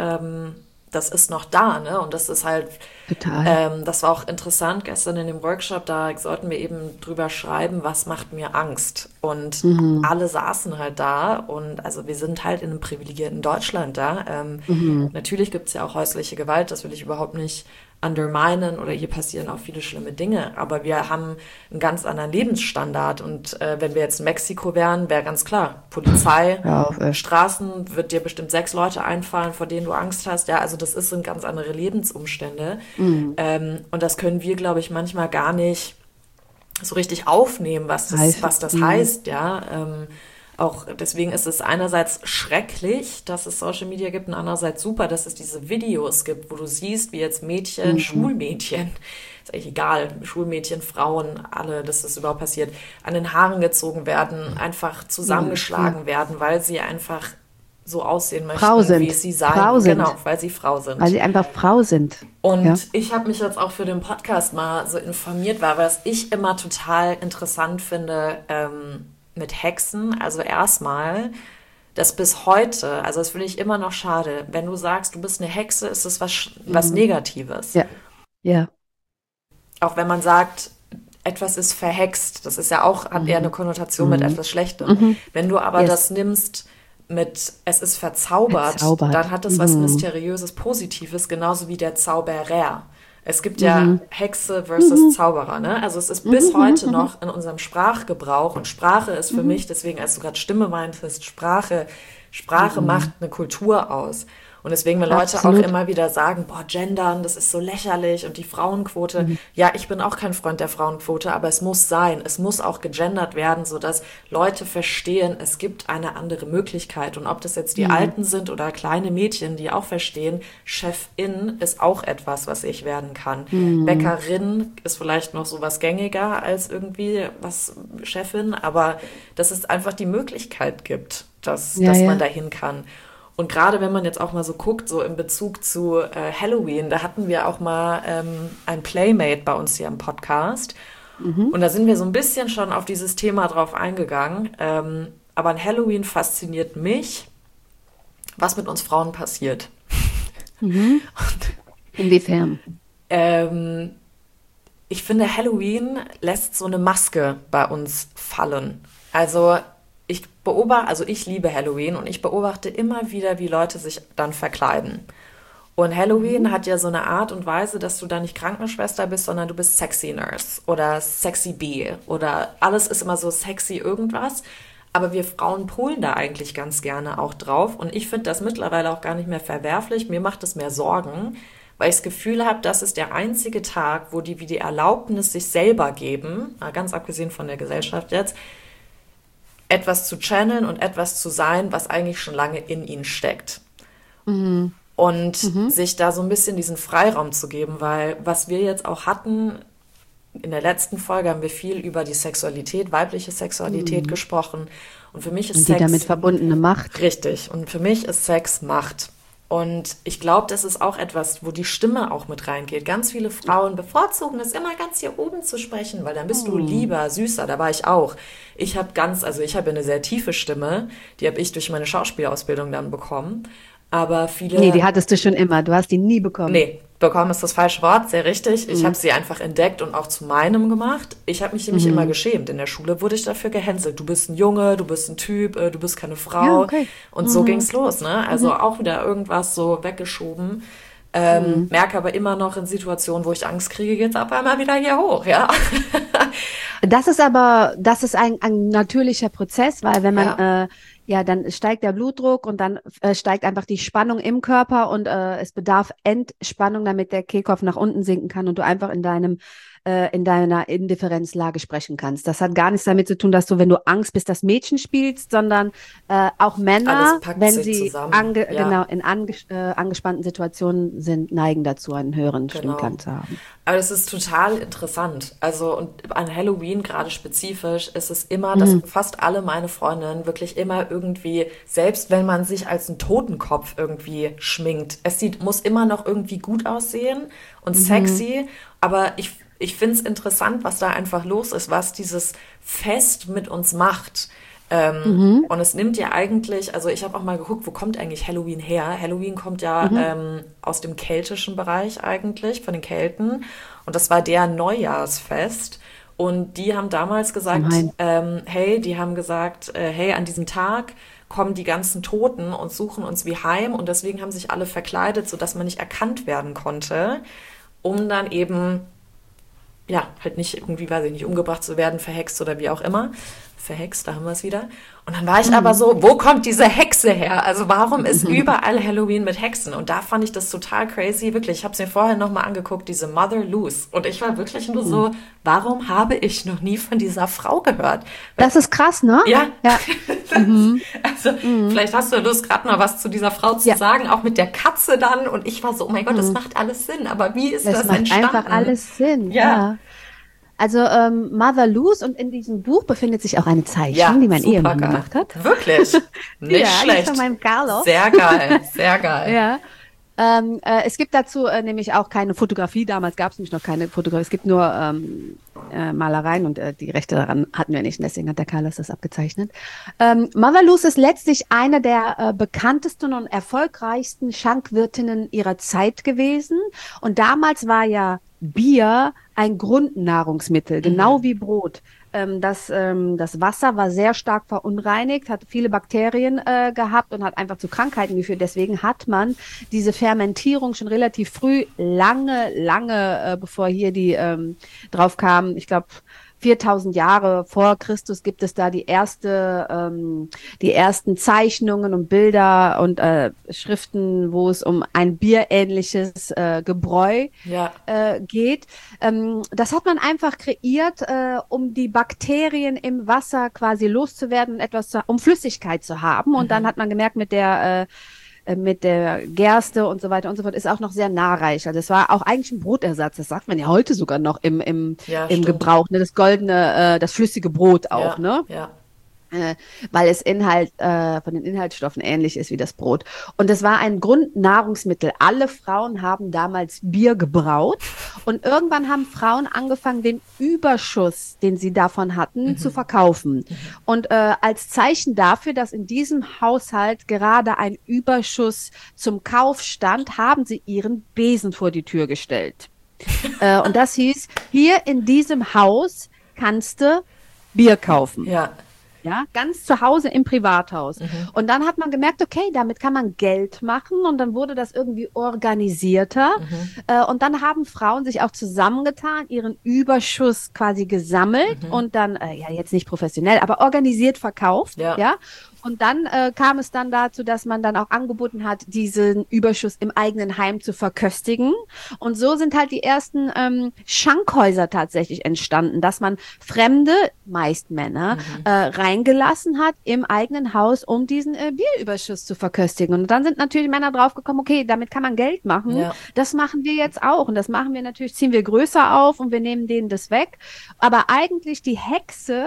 das ist noch da, ne? Und das ist halt, total. das war auch interessant gestern in dem Workshop, da sollten wir eben drüber schreiben, was macht mir Angst? Und alle saßen halt da und also wir sind halt in einem privilegierten Deutschland da. Natürlich gibt's ja auch häusliche Gewalt, das will ich überhaupt nicht underminen oder hier passieren auch viele schlimme Dinge, aber wir haben einen ganz anderen Lebensstandard und wenn wir jetzt in Mexiko wären, wäre ganz klar, Polizei, Straßen, wird dir bestimmt 6 Leute einfallen, vor denen du Angst hast, ja, also das sind ganz andere Lebensumstände und das können wir, glaube ich, manchmal gar nicht so richtig aufnehmen, was das heißt, ja, auch deswegen ist es einerseits schrecklich, dass es Social Media gibt und andererseits super, dass es diese Videos gibt, wo du siehst, wie jetzt Mädchen, Schulmädchen, ist eigentlich egal, Schulmädchen, Frauen, alle, dass das überhaupt passiert, an den Haaren gezogen werden, einfach zusammengeschlagen werden, weil sie einfach so aussehen möchten, wie sie sein. Genau, weil sie Frau sind. Weil sie einfach Frau sind. Und ich habe mich jetzt auch für den Podcast mal so informiert, weil was ich immer total interessant finde, mit Hexen, also erstmal, dass bis heute, also das finde ich immer noch schade, wenn du sagst, du bist eine Hexe, ist das was Negatives. Ja. Ja. Auch wenn man sagt, etwas ist verhext, das ist ja auch, hat eher eine Konnotation mit etwas Schlechtem. Wenn du aber das nimmst mit, es ist verzaubert, dann hat das was Mysteriöses, Positives, genauso wie der Zauberer. Es gibt ja Hexe versus Zauberer, ne? Also es ist bis heute noch in unserem Sprachgebrauch und Sprache ist für mich, deswegen, als du gerade Stimme meintest, Sprache macht eine Kultur aus. Und deswegen, wenn Leute auch immer wieder sagen, boah, gendern, das ist so lächerlich und die Frauenquote. Ja, ich bin auch kein Freund der Frauenquote, aber es muss sein. Es muss auch gegendert werden, sodass Leute verstehen, es gibt eine andere Möglichkeit. Und ob das jetzt die Alten sind oder kleine Mädchen, die auch verstehen, Chefin ist auch etwas, was ich werden kann. Bäckerin ist vielleicht noch so was gängiger als irgendwie was Chefin, aber dass es einfach die Möglichkeit gibt, dass man dahin kann. Und gerade wenn man jetzt auch mal so guckt, so in Bezug zu Halloween, da hatten wir auch mal ein Playmate bei uns hier im Podcast. Und da sind wir so ein bisschen schon auf dieses Thema drauf eingegangen. Aber an Halloween fasziniert mich, was mit uns Frauen passiert. Inwiefern? Ich finde, Halloween lässt so eine Maske bei uns fallen. Also ich liebe Halloween und ich beobachte immer wieder, wie Leute sich dann verkleiden. Und Halloween hat ja so eine Art und Weise, dass du da nicht Krankenschwester bist, sondern du bist Sexy Nurse oder Sexy Bee oder alles ist immer so sexy irgendwas. Aber wir Frauen polen da eigentlich ganz gerne auch drauf. Und ich finde das mittlerweile auch gar nicht mehr verwerflich. Mir macht es mehr Sorgen, weil ich das Gefühl habe, das ist der einzige Tag, wo die wie die Erlaubnis sich selber geben, ganz abgesehen von der Gesellschaft jetzt, etwas zu channeln und etwas zu sein, was eigentlich schon lange in ihnen steckt. Und sich da so ein bisschen diesen Freiraum zu geben, weil was wir jetzt auch hatten, in der letzten Folge haben wir viel über die Sexualität, weibliche Sexualität gesprochen. Und für mich ist die damit verbundene Macht. Richtig. Und für mich ist Sex Macht. Und ich glaube, das ist auch etwas, wo die Stimme auch mit reingeht. Ganz viele Frauen bevorzugen es immer ganz hier oben zu sprechen, weil dann bist du lieber, süßer. Da war ich auch. Ich habe eine sehr tiefe Stimme. Die habe ich durch meine Schauspielausbildung dann bekommen. Aber viele... Nee, die hattest du schon immer. Du hast die nie bekommen. Nee, bekommen ist das falsche Wort, sehr richtig. Ich habe sie einfach entdeckt und auch zu meinem gemacht. Ich habe mich nämlich immer geschämt. In der Schule wurde ich dafür gehänselt. Du bist ein Junge, du bist ein Typ, du bist keine Frau. Ja, okay. Und so ging's los, ne? Also auch wieder irgendwas so weggeschoben. Merke aber immer noch in Situationen, wo ich Angst kriege, geht's auf einmal wieder hier hoch, ja. Das ist ein natürlicher Prozess, weil wenn man, dann steigt der Blutdruck und dann steigt einfach die Spannung im Körper und es bedarf Entspannung, damit der Kehlkopf nach unten sinken kann und du einfach in deiner Indifferenzlage sprechen kannst. Das hat gar nichts damit zu tun, dass du, wenn du Angst bist, das Mädchen spielst, sondern auch Männer, wenn sie in angespannten Situationen sind, neigen dazu, einen höheren Stimmklang zu haben. Aber das ist total interessant. Also und an Halloween gerade spezifisch ist es immer, dass fast alle meine Freundinnen wirklich immer irgendwie, selbst wenn man sich als einen Totenkopf irgendwie schminkt, muss immer noch irgendwie gut aussehen und sexy. Aber ich finde es interessant, was da einfach los ist, was dieses Fest mit uns macht. Und es nimmt ja eigentlich, also ich habe auch mal geguckt, wo kommt eigentlich Halloween her? Halloween kommt ja aus dem keltischen Bereich eigentlich, von den Kelten. Und das war der Neujahrsfest. Und die haben damals gesagt, hey, an diesem Tag kommen die ganzen Toten und suchen uns wie heim. Und deswegen haben sich alle verkleidet, sodass man nicht erkannt werden konnte, um dann eben halt nicht irgendwie, weiß ich nicht, umgebracht zu werden, verhext oder wie auch immer. Verhext, da haben wir es wieder. Und dann war ich aber so, wo kommt diese Hexe her? Also warum ist überall Halloween mit Hexen? Und da fand ich das total crazy, wirklich. Ich habe es mir vorher nochmal angeguckt, diese Mother Loose. Und ich war wirklich nur so, warum habe ich noch nie von dieser Frau gehört? Das ist krass, ne? Ja. Vielleicht hast du Lust, gerade mal was zu dieser Frau zu sagen, auch mit der Katze dann. Und ich war so, oh mein Gott, das macht alles Sinn. Aber wie ist das entstanden? Das macht einfach alles Sinn, ja. Also Mother Loose, und in diesem Buch befindet sich auch eine Zeichnung, die mein Ehemann gemacht hat. Wirklich? Nicht schlecht. Von meinem Carlos. Sehr geil, sehr geil. Ja. Es gibt dazu nämlich auch keine Fotografie. Damals gab es nämlich noch keine Fotografie. Es gibt nur Malereien und die Rechte daran hatten wir nicht. Deswegen hat der Carlos das abgezeichnet. Mother Loose ist letztlich eine der bekanntesten und erfolgreichsten Schankwirtinnen ihrer Zeit gewesen. Und damals war ja Bier ein Grundnahrungsmittel, genau wie Brot. Das Wasser war sehr stark verunreinigt, hat viele Bakterien gehabt und hat einfach zu Krankheiten geführt. Deswegen hat man diese Fermentierung schon relativ früh, lange bevor hier die drauf kamen, ich glaube 4000 Jahre vor Christus gibt es da die ersten Zeichnungen und Bilder und Schriften, wo es um ein bierähnliches Gebräu geht. Das hat man einfach kreiert, um die Bakterien im Wasser quasi loszuwerden und um Flüssigkeit zu haben. Und dann hat man gemerkt, mit der Gerste und so weiter und so fort, ist auch noch sehr nahreich. Also es war auch eigentlich ein Brotersatz. Das sagt man ja heute sogar noch im Gebrauch, ne? Das goldene, das flüssige Brot auch, ne? Ja. weil es von den Inhaltsstoffen ähnlich ist wie das Brot. Und es war ein Grundnahrungsmittel. Alle Frauen haben damals Bier gebraut und irgendwann haben Frauen angefangen, den Überschuss, den sie davon hatten, zu verkaufen. Und als Zeichen dafür, dass in diesem Haushalt gerade ein Überschuss zum Kauf stand, haben sie ihren Besen vor die Tür gestellt. Und das hieß, hier in diesem Haus kannst du Bier kaufen. Ja. Ja, ganz zu Hause im Privathaus. Und dann hat man gemerkt, okay, damit kann man Geld machen und dann wurde das irgendwie organisierter. Und dann haben Frauen sich auch zusammengetan, ihren Überschuss quasi gesammelt und dann, ja, jetzt nicht professionell, aber organisiert verkauft. Ja. Und dann kam es dann dazu, dass man dann auch angeboten hat, diesen Überschuss im eigenen Heim zu verköstigen. Und so sind halt die ersten Schankhäuser tatsächlich entstanden, dass man Fremde, meist Männer, reingelassen hat im eigenen Haus, um diesen Bierüberschuss zu verköstigen. Und dann sind natürlich Männer draufgekommen, okay, damit kann man Geld machen. Ja. Das machen wir jetzt auch. Und das machen wir natürlich, ziehen wir größer auf und wir nehmen denen das weg. Aber eigentlich die Hexe,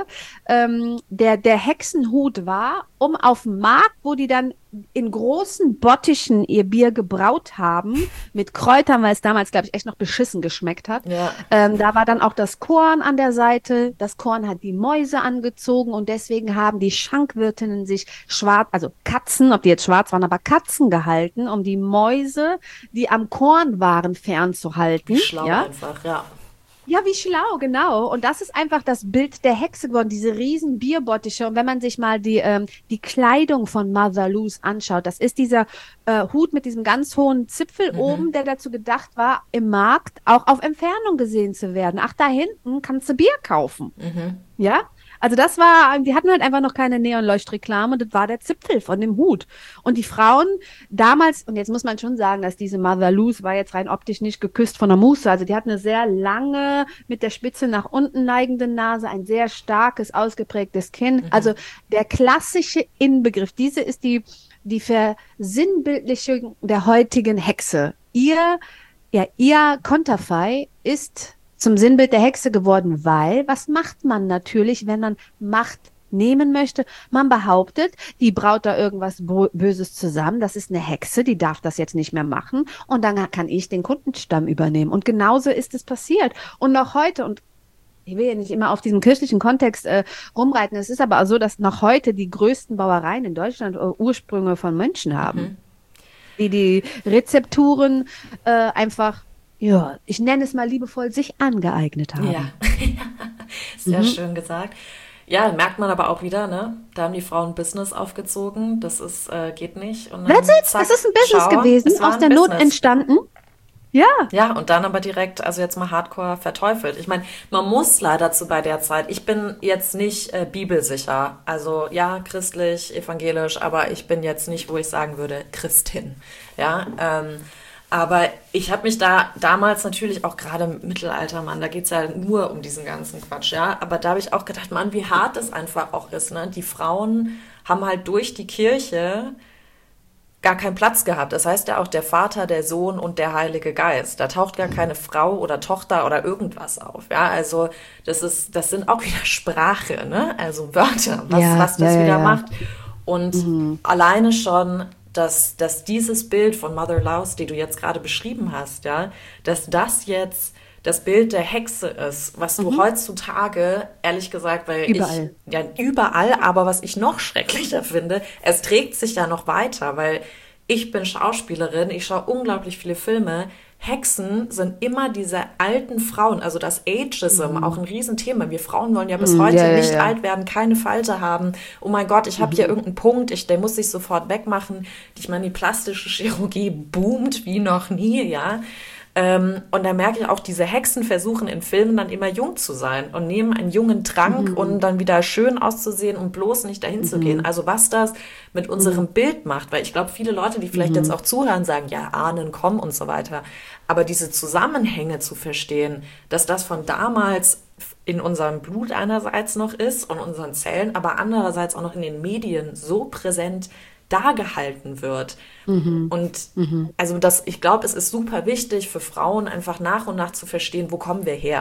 der Hexenhut war, um auf dem Markt, wo die dann in großen Bottichen ihr Bier gebraut haben, mit Kräutern, weil es damals, glaube ich, echt noch beschissen geschmeckt hat. Ja. Da war dann auch das Korn an der Seite. Das Korn hat die Mäuse angezogen und deswegen haben die Schankwirtinnen sich also Katzen, ob die jetzt schwarz waren, aber Katzen gehalten, um die Mäuse, die am Korn waren, fernzuhalten. Schlau einfach, ja. Ja, wie schlau, genau. Und das ist einfach das Bild der Hexe geworden, diese riesen Bierbottiche. Und wenn man sich mal die Kleidung von Mother Loose anschaut, das ist dieser Hut mit diesem ganz hohen Zipfel oben, der dazu gedacht war, im Markt auch auf Entfernung gesehen zu werden. Ach, da hinten kannst du Bier kaufen. Ja? Also die hatten halt einfach noch keine Neonleuchtreklame, das war der Zipfel von dem Hut. Und die Frauen damals, und jetzt muss man schon sagen, dass diese Mother Loose war jetzt rein optisch nicht geküsst von der Muße, also die hat eine sehr lange, mit der Spitze nach unten neigende Nase, ein sehr starkes, ausgeprägtes Kinn. Also der klassische Inbegriff, diese ist die Versinnbildlichung der heutigen Hexe. Ihr Konterfei ist zum Sinnbild der Hexe geworden, weil, was macht man natürlich, wenn man Macht nehmen möchte? Man behauptet, die braut da irgendwas Böses zusammen, das ist eine Hexe, die darf das jetzt nicht mehr machen und dann kann ich den Kundenstamm übernehmen. Und genauso ist es passiert. Und noch heute, und ich will ja nicht immer auf diesem kirchlichen Kontext rumreiten, es ist aber auch so, dass noch heute die größten Bauereien in Deutschland Ursprünge von Mönchen haben, die Rezepturen einfach, ja, ich nenne es mal liebevoll, sich angeeignet haben. Ja, sehr schön gesagt. Ja, merkt man aber auch wieder, ne? Da haben die Frauen Business aufgezogen, das ist, geht nicht. Und dann, zack, das ist ein Business gewesen, aus der Not entstanden. Ja. Ja, und dann aber direkt, also jetzt mal hardcore verteufelt. Ich meine, man muss leider bei der Zeit, ich bin jetzt nicht bibelsicher, also ja, christlich, evangelisch, aber ich bin jetzt nicht, wo ich sagen würde, Christin, ja, aber ich habe mich da damals natürlich auch gerade im Mittelalter, Mann, da geht's ja nur um diesen ganzen Quatsch, ja. Aber da habe ich auch gedacht, Mann, wie hart das einfach auch ist, ne? Die Frauen haben halt durch die Kirche gar keinen Platz gehabt. Das heißt ja auch der Vater, der Sohn und der Heilige Geist. Da taucht gar keine Frau oder Tochter oder irgendwas auf, ja. Also das sind auch wieder Sprache, ne? Also Wörter, was das wieder macht. Und alleine schon dass dieses Bild von Mother Louse, die du jetzt gerade beschrieben hast, ja, dass das jetzt das Bild der Hexe ist, was du heutzutage, ehrlich gesagt, weil überall, aber was ich noch schrecklicher finde, es trägt sich ja noch weiter, weil ich bin Schauspielerin, ich schaue unglaublich viele Filme. Hexen sind immer diese alten Frauen, also das Ageism, auch ein Riesenthema. Wir Frauen wollen ja bis heute nicht alt werden, keine Falte haben. Oh mein Gott, ich habe hier irgendeinen Punkt, der muss sich sofort wegmachen. Ich meine, die plastische Chirurgie boomt wie noch nie, ja. Und da merke ich auch, diese Hexen versuchen in Filmen dann immer jung zu sein und nehmen einen jungen Trank und dann wieder schön auszusehen und bloß nicht dahin zu gehen. Also was das mit unserem Bild macht, weil ich glaube, viele Leute, die vielleicht jetzt auch zuhören, sagen, ja, Ahnen kommen und so weiter. Aber diese Zusammenhänge zu verstehen, dass das von damals in unserem Blut einerseits noch ist und unseren Zellen, aber andererseits auch noch in den Medien so präsent dargehalten wird. Und also ich glaube, es ist super wichtig für Frauen einfach nach und nach zu verstehen, wo kommen wir her.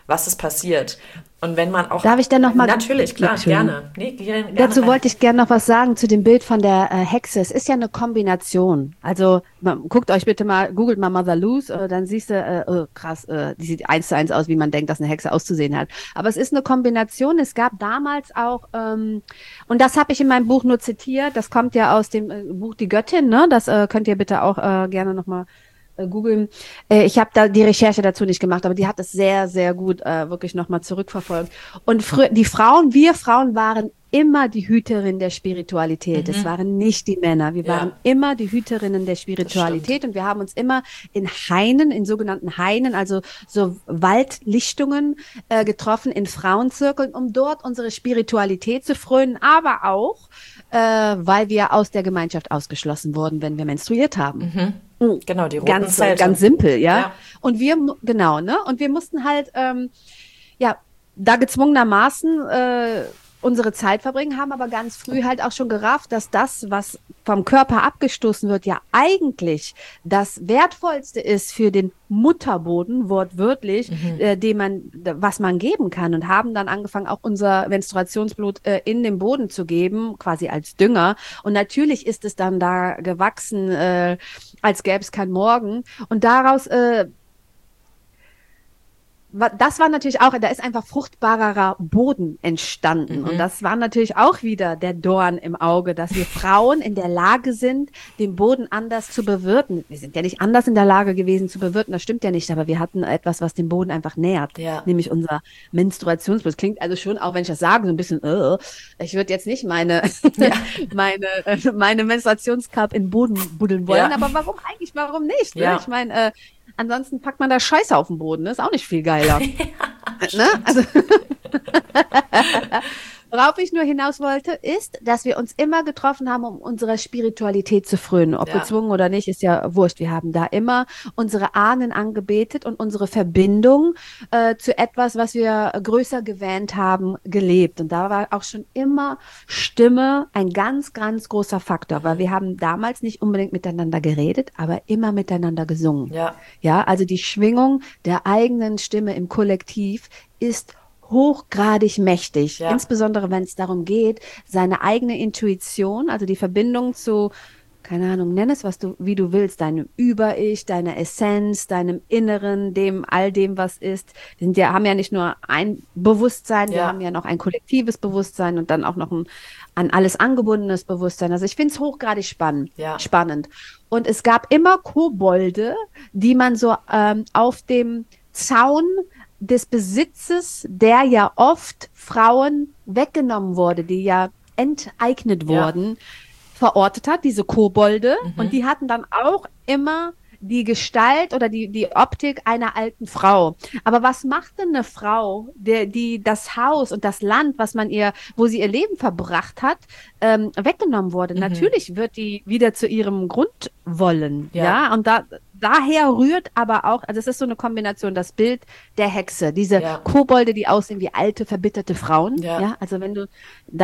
was ist passiert. Und wenn man auch... Darf ich denn noch mal... Natürlich, klar, gerne. Nee, gerne. Dazu wollte ich gerne noch was sagen zu dem Bild von der Hexe. Es ist ja eine Kombination. Also guckt euch bitte mal, googelt mal Mother Loose, dann siehst du, krass, die sieht 1:1 aus, wie man denkt, dass eine Hexe auszusehen hat. Aber es ist eine Kombination. Es gab damals auch, und das habe ich in meinem Buch nur zitiert, das kommt ja aus dem Buch Die Göttin, ne? Das könnt ihr bitte auch gerne nochmal googeln. Ich habe da die Recherche dazu nicht gemacht, aber die hat es sehr, sehr gut wirklich nochmal zurückverfolgt. Und wir Frauen waren immer die Hüterin der Spiritualität. Es waren nicht die Männer. Wir waren immer die Hüterinnen der Spiritualität und wir haben uns immer in Hainen, in sogenannten Hainen, also so Waldlichtungen getroffen, in Frauenzirkeln, um dort unsere Spiritualität zu frönen, aber auch, weil wir aus der Gemeinschaft ausgeschlossen wurden, wenn wir menstruiert haben. Genau, die roten Zelte. Ganz simpel, ja. Und wir, genau, ne? Und wir mussten halt, da gezwungenermaßen unsere Zeit verbringen, haben aber ganz früh halt auch schon gerafft, dass das, was vom Körper abgestoßen wird, ja eigentlich das Wertvollste ist für den Mutterboden, wortwörtlich, was man geben kann, und haben dann angefangen, auch unser Menstruationsblut in den Boden zu geben, quasi als Dünger. Und natürlich ist es dann da gewachsen, als gäbe es kein Morgen. Und daraus das war natürlich auch, da ist einfach fruchtbarerer Boden entstanden. Und das war natürlich auch wieder der Dorn im Auge, dass wir Frauen in der Lage sind, den Boden anders zu bewirten. Wir sind ja nicht anders in der Lage gewesen zu bewirten, das stimmt ja nicht, aber wir hatten etwas, was den Boden einfach nährt, nämlich unser Menstruationsblut. Klingt also schon, auch wenn ich das sage, so ein bisschen, ich würde jetzt nicht meine Menstruationscup in den Boden buddeln wollen, aber warum eigentlich, warum nicht? Ne? Ich meine, ansonsten packt man da Scheiße auf den Boden, ist auch nicht viel geiler. Ne? Also worauf ich nur hinaus wollte, ist, dass wir uns immer getroffen haben, um unserer Spiritualität zu frönen. Ob gezwungen oder nicht, ist ja wurscht. Wir haben da immer unsere Ahnen angebetet und unsere Verbindung zu etwas, was wir größer gewähnt haben, gelebt. Und da war auch schon immer Stimme ein ganz, ganz großer Faktor, weil wir haben damals nicht unbedingt miteinander geredet, aber immer miteinander gesungen. Ja, also die Schwingung der eigenen Stimme im Kollektiv ist hochgradig mächtig, insbesondere wenn es darum geht, seine eigene Intuition, also die Verbindung zu, keine Ahnung, nenn es, wie du willst, deinem Über-Ich, deiner Essenz, deinem Inneren, all dem, was ist. Haben ja nicht nur ein Bewusstsein, wir haben ja noch ein kollektives Bewusstsein und dann auch noch ein an alles angebundenes Bewusstsein. Also ich finde es hochgradig spannend. Und es gab immer Kobolde, die man so auf dem Zaun des Besitzes, der ja oft Frauen weggenommen wurde, die ja enteignet wurden, verortet hat, diese Kobolde. Und die hatten dann auch immer die Gestalt oder die Optik einer alten Frau. Aber was macht denn eine Frau, die das Haus und das Land, wo sie ihr Leben verbracht hat, weggenommen wurde? Natürlich wird die wieder zu ihrem Grund wollen. Ja, und daher rührt aber auch, also es ist so eine Kombination, das Bild der Hexe, diese Kobolde, die aussehen wie alte, verbitterte Frauen. Ja, also wenn du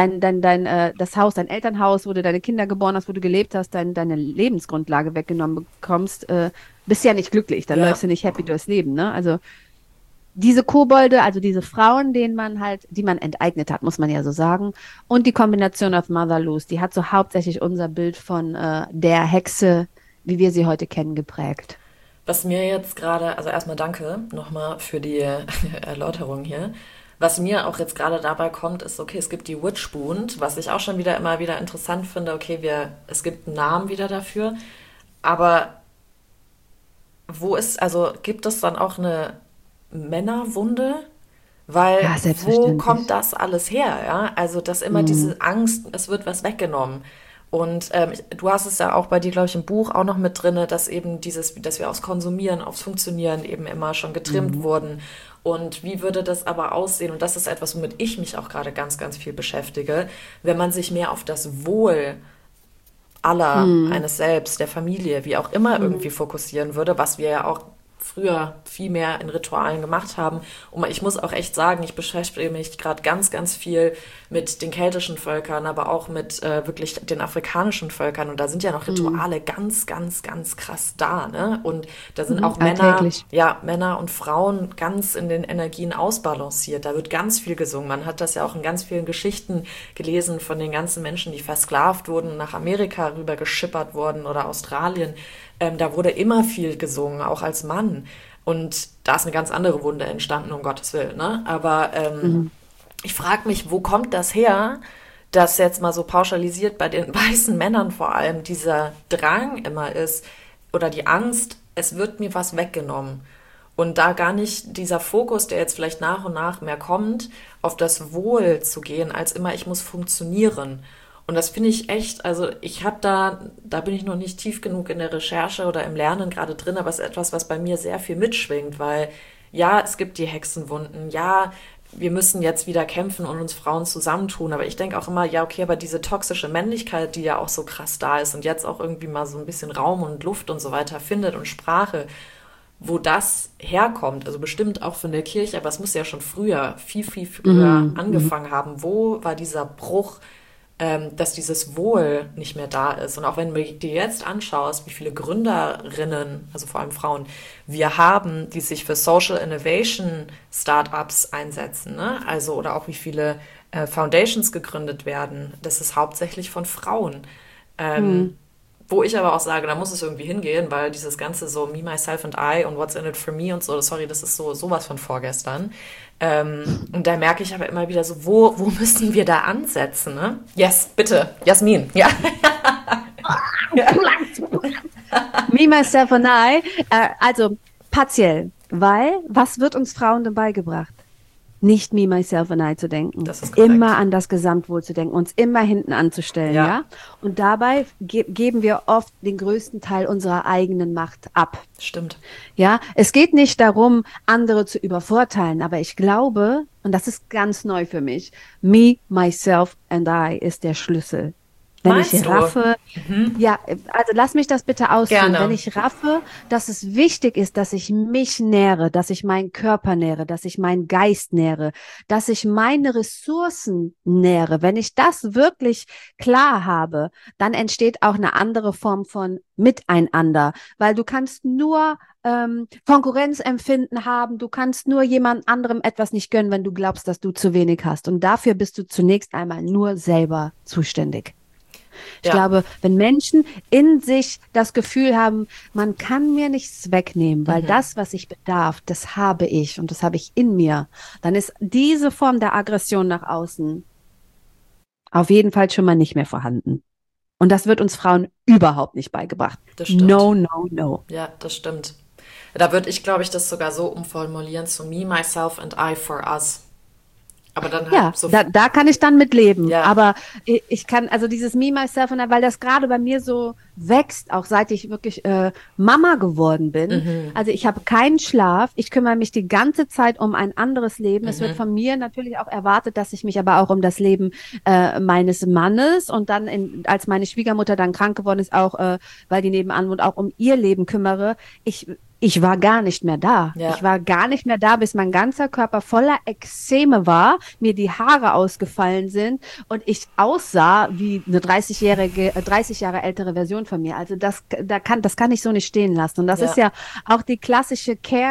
das Haus, dein Elternhaus, wo du deine Kinder geboren hast, wo du gelebt hast, deine Lebensgrundlage weggenommen bekommst, bist ja nicht glücklich, dann läufst du nicht happy durchs Leben, ne? Also diese Kobolde, also diese Frauen, die man enteignet hat, muss man ja so sagen. Und die Kombination of Mother Loose, die hat so hauptsächlich unser Bild von der Hexe, wie wir sie heute kennen, geprägt. Was mir jetzt gerade, also erstmal danke nochmal für die Erläuterung hier. Was mir auch jetzt gerade dabei kommt, ist, okay, es gibt die Witchbound, was ich auch schon immer wieder interessant finde. Okay, es gibt einen Namen wieder dafür, aber gibt es dann auch eine Männerwunde? Weil wo kommt das alles her? Ja? Also, dass immer diese Angst, es wird was weggenommen. Und du hast es ja auch bei dir, glaube ich, im Buch auch noch mit drinne, dass eben dass wir aufs Konsumieren, aufs Funktionieren eben immer schon getrimmt wurden. Und wie würde das aber aussehen? Und das ist etwas, womit ich mich auch gerade ganz, ganz viel beschäftige, wenn man sich mehr auf das Wohl aller, eines selbst, der Familie, wie auch immer irgendwie fokussieren würde, was wir ja auch früher viel mehr in Ritualen gemacht haben. Und ich muss auch echt sagen, ich beschäftige mich gerade ganz, ganz viel mit den keltischen Völkern, aber auch mit wirklich den afrikanischen Völkern. Und da sind ja noch Rituale ganz, ganz, ganz krass da, ne? Und da sind auch Männer und Frauen ganz in den Energien ausbalanciert. Da wird ganz viel gesungen. Man hat das ja auch in ganz vielen Geschichten gelesen von den ganzen Menschen, die versklavt wurden und nach Amerika rüber geschippert wurden oder Australien. Da wurde immer viel gesungen, auch als Mann. Und da ist eine ganz andere Wunde entstanden, um Gottes Willen, ne? Aber ich frage mich, wo kommt das her, dass jetzt mal so pauschalisiert bei den weißen Männern vor allem dieser Drang immer ist oder die Angst, es wird mir was weggenommen. Und da gar nicht dieser Fokus, der jetzt vielleicht nach und nach mehr kommt, auf das Wohl zu gehen, als immer, ich muss funktionieren. Und das finde ich echt, also ich habe da bin ich noch nicht tief genug in der Recherche oder im Lernen gerade drin, aber es ist etwas, was bei mir sehr viel mitschwingt, weil ja, es gibt die Hexenwunden, ja, wir müssen jetzt wieder kämpfen und uns Frauen zusammentun, aber ich denke auch immer, ja, okay, aber diese toxische Männlichkeit, die ja auch so krass da ist und jetzt auch irgendwie mal so ein bisschen Raum und Luft und so weiter findet und Sprache, wo das herkommt, also bestimmt auch von der Kirche, aber es muss ja schon früher, viel, viel früher angefangen haben. Wo war dieser Bruch, dass dieses Wohl nicht mehr da ist? Und auch wenn du dir jetzt anschaust, wie viele Gründerinnen, also vor allem Frauen, wir haben, die sich für Social Innovation Startups einsetzen, ne? Also, oder auch wie viele Foundations gegründet werden, das ist hauptsächlich von Frauen. Wo ich aber auch sage, da muss es irgendwie hingehen, weil dieses ganze so Me, Myself and I und What's in it for me und so, sorry, das ist so sowas von vorgestern. Und da merke ich aber immer wieder so, wo müssen wir da ansetzen, ne? Yes, bitte, Jasmin, ja. Me, Myself and I, also partiell, weil, was wird uns Frauen denn beigebracht? Nicht me, myself and I zu denken, immer an das Gesamtwohl zu denken, uns immer hinten anzustellen, ja? Und dabei geben wir oft den größten Teil unserer eigenen Macht ab. Stimmt. Ja, es geht nicht darum, andere zu übervorteilen, aber ich glaube, und das ist ganz neu für mich, me, myself and I ist der Schlüssel. Wenn Meinst ich raffe, ja, also lass mich das bitte ausführen. Gerne. Wenn ich raffe, dass es wichtig ist, dass ich mich nähre, dass ich meinen Körper nähre, dass ich meinen Geist nähre, dass ich meine Ressourcen nähre, wenn ich das wirklich klar habe, dann entsteht auch eine andere Form von Miteinander, weil du kannst nur Konkurrenzempfinden haben, du kannst nur jemand anderem etwas nicht gönnen, wenn du glaubst, dass du zu wenig hast. Und dafür bist du zunächst einmal nur selber zuständig. Ich glaube, wenn Menschen in sich das Gefühl haben, man kann mir nichts wegnehmen, weil das, was ich bedarf, das habe ich und das habe ich in mir, dann ist diese Form der Aggression nach außen auf jeden Fall schon mal nicht mehr vorhanden. Und das wird uns Frauen überhaupt nicht beigebracht. Das stimmt. No, no, no. Ja, das stimmt. Da würde ich, glaube ich, das sogar so umformulieren zu me, myself and I for us. Aber dann halt so da kann ich dann mit leben. Ja. Aber ich kann, also dieses Me, Myself and I, weil das gerade bei mir so wächst, auch seit ich wirklich Mama geworden bin. Also ich habe keinen Schlaf, ich kümmere mich die ganze Zeit um ein anderes Leben. Es wird von mir natürlich auch erwartet, dass ich mich aber auch um das Leben meines Mannes und dann, als meine Schwiegermutter dann krank geworden ist, auch, weil die nebenan wohnt, auch um ihr Leben kümmere. Ich war gar nicht mehr da. Ja. Ich war gar nicht mehr da, bis mein ganzer Körper voller Ekzeme war, mir die Haare ausgefallen sind und ich aussah wie eine 30 Jahre ältere Version von mir. Also das kann ich so nicht stehen lassen. Und das ist ja auch die klassische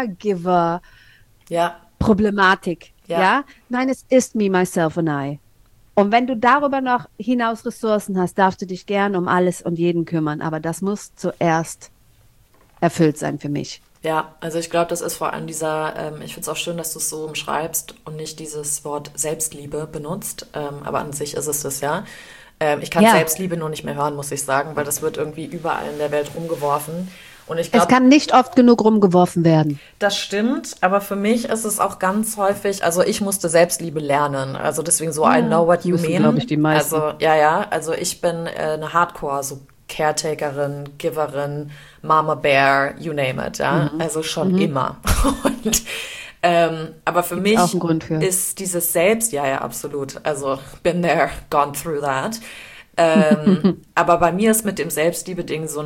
Caregiver-Problematik. Ja. Nein, es ist me, myself and I. Und wenn du darüber noch hinaus Ressourcen hast, darfst du dich gern um alles und jeden kümmern. Aber das muss zuerst erfüllt sein für mich. Ja, also ich glaube, das ist vor allem dieser, ich finde es auch schön, dass du es so umschreibst und nicht dieses Wort Selbstliebe benutzt, aber an sich ist es das ja. Ich kann Selbstliebe nur nicht mehr hören, muss ich sagen, weil das wird irgendwie überall in der Welt rumgeworfen. Und ich glaub, es kann nicht oft genug rumgeworfen werden. Das stimmt, aber für mich ist es auch ganz häufig, also ich musste Selbstliebe lernen, also deswegen so I know what you mean. Glaube ich, die meisten. Also also ich bin eine Hardcore, so Caretakerin, Giverin, Mama Bear, you name it, ja, also schon immer. Und aber für mich auch einen Grund für. Ist dieses Selbst, ja, absolut, also been there, gone through that. Aber bei mir ist mit dem Selbstliebe-Ding so ein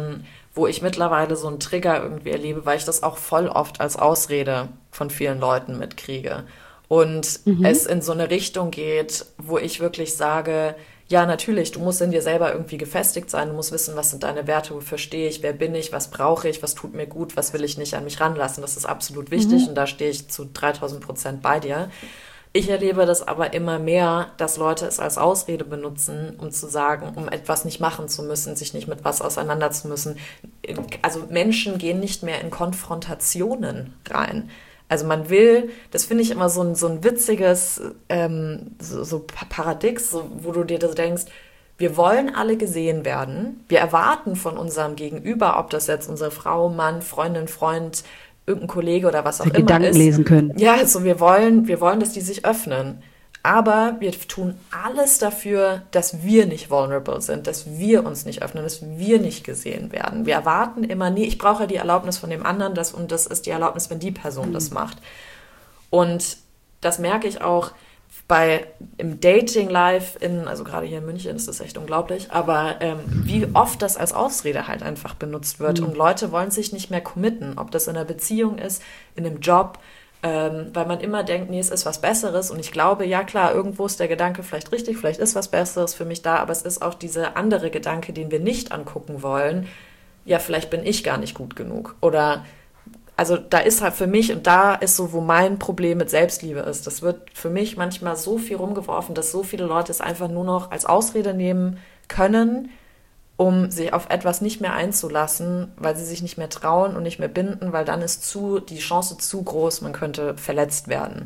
wo ich mittlerweile so einen Trigger irgendwie erlebe, weil ich das auch voll oft als Ausrede von vielen Leuten mitkriege. Und es in so eine Richtung geht, wo ich wirklich sage, ja, natürlich, du musst in dir selber irgendwie gefestigt sein, du musst wissen, was sind deine Werte, wofür stehe ich, wer bin ich, was brauche ich, was tut mir gut, was will ich nicht an mich ranlassen. Das ist absolut wichtig und da stehe ich zu 3000% bei dir. Ich erlebe das aber immer mehr, dass Leute es als Ausrede benutzen, um zu sagen, um etwas nicht machen zu müssen, sich nicht mit was auseinandersetzen müssen. Also Menschen gehen nicht mehr in Konfrontationen rein. Also man will, das finde ich immer so ein witziges so Paradox, so, wo du dir das denkst, wir wollen alle gesehen werden. Wir erwarten von unserem Gegenüber, ob das jetzt unsere Frau, Mann, Freundin, Freund, irgendein Kollege oder was auch immer Gedanken ist. lesen können. Ja, also wir wollen, dass die sich öffnen. Aber wir tun alles dafür, dass wir nicht vulnerable sind, dass wir uns nicht öffnen, dass wir nicht gesehen werden. Wir erwarten immer, nee, ich brauche die Erlaubnis von dem anderen, und das ist die Erlaubnis, wenn die Person das macht. Und das merke ich auch im Dating-Life, also gerade hier in München ist das echt unglaublich, aber wie oft das als Ausrede halt einfach benutzt wird und Leute wollen sich nicht mehr committen, ob das in einer Beziehung ist, in einem Job, weil man immer denkt, nee, es ist was Besseres und ich glaube, ja klar, irgendwo ist der Gedanke vielleicht richtig, vielleicht ist was Besseres für mich da, aber es ist auch dieser andere Gedanke, den wir nicht angucken wollen, ja, vielleicht bin ich gar nicht gut genug oder also da ist halt für mich, und da ist so, wo mein Problem mit Selbstliebe ist, das wird für mich manchmal so viel rumgeworfen, dass so viele Leute es einfach nur noch als Ausrede nehmen können, um sich auf etwas nicht mehr einzulassen, weil sie sich nicht mehr trauen und nicht mehr binden, weil dann ist die Chance zu groß, man könnte verletzt werden.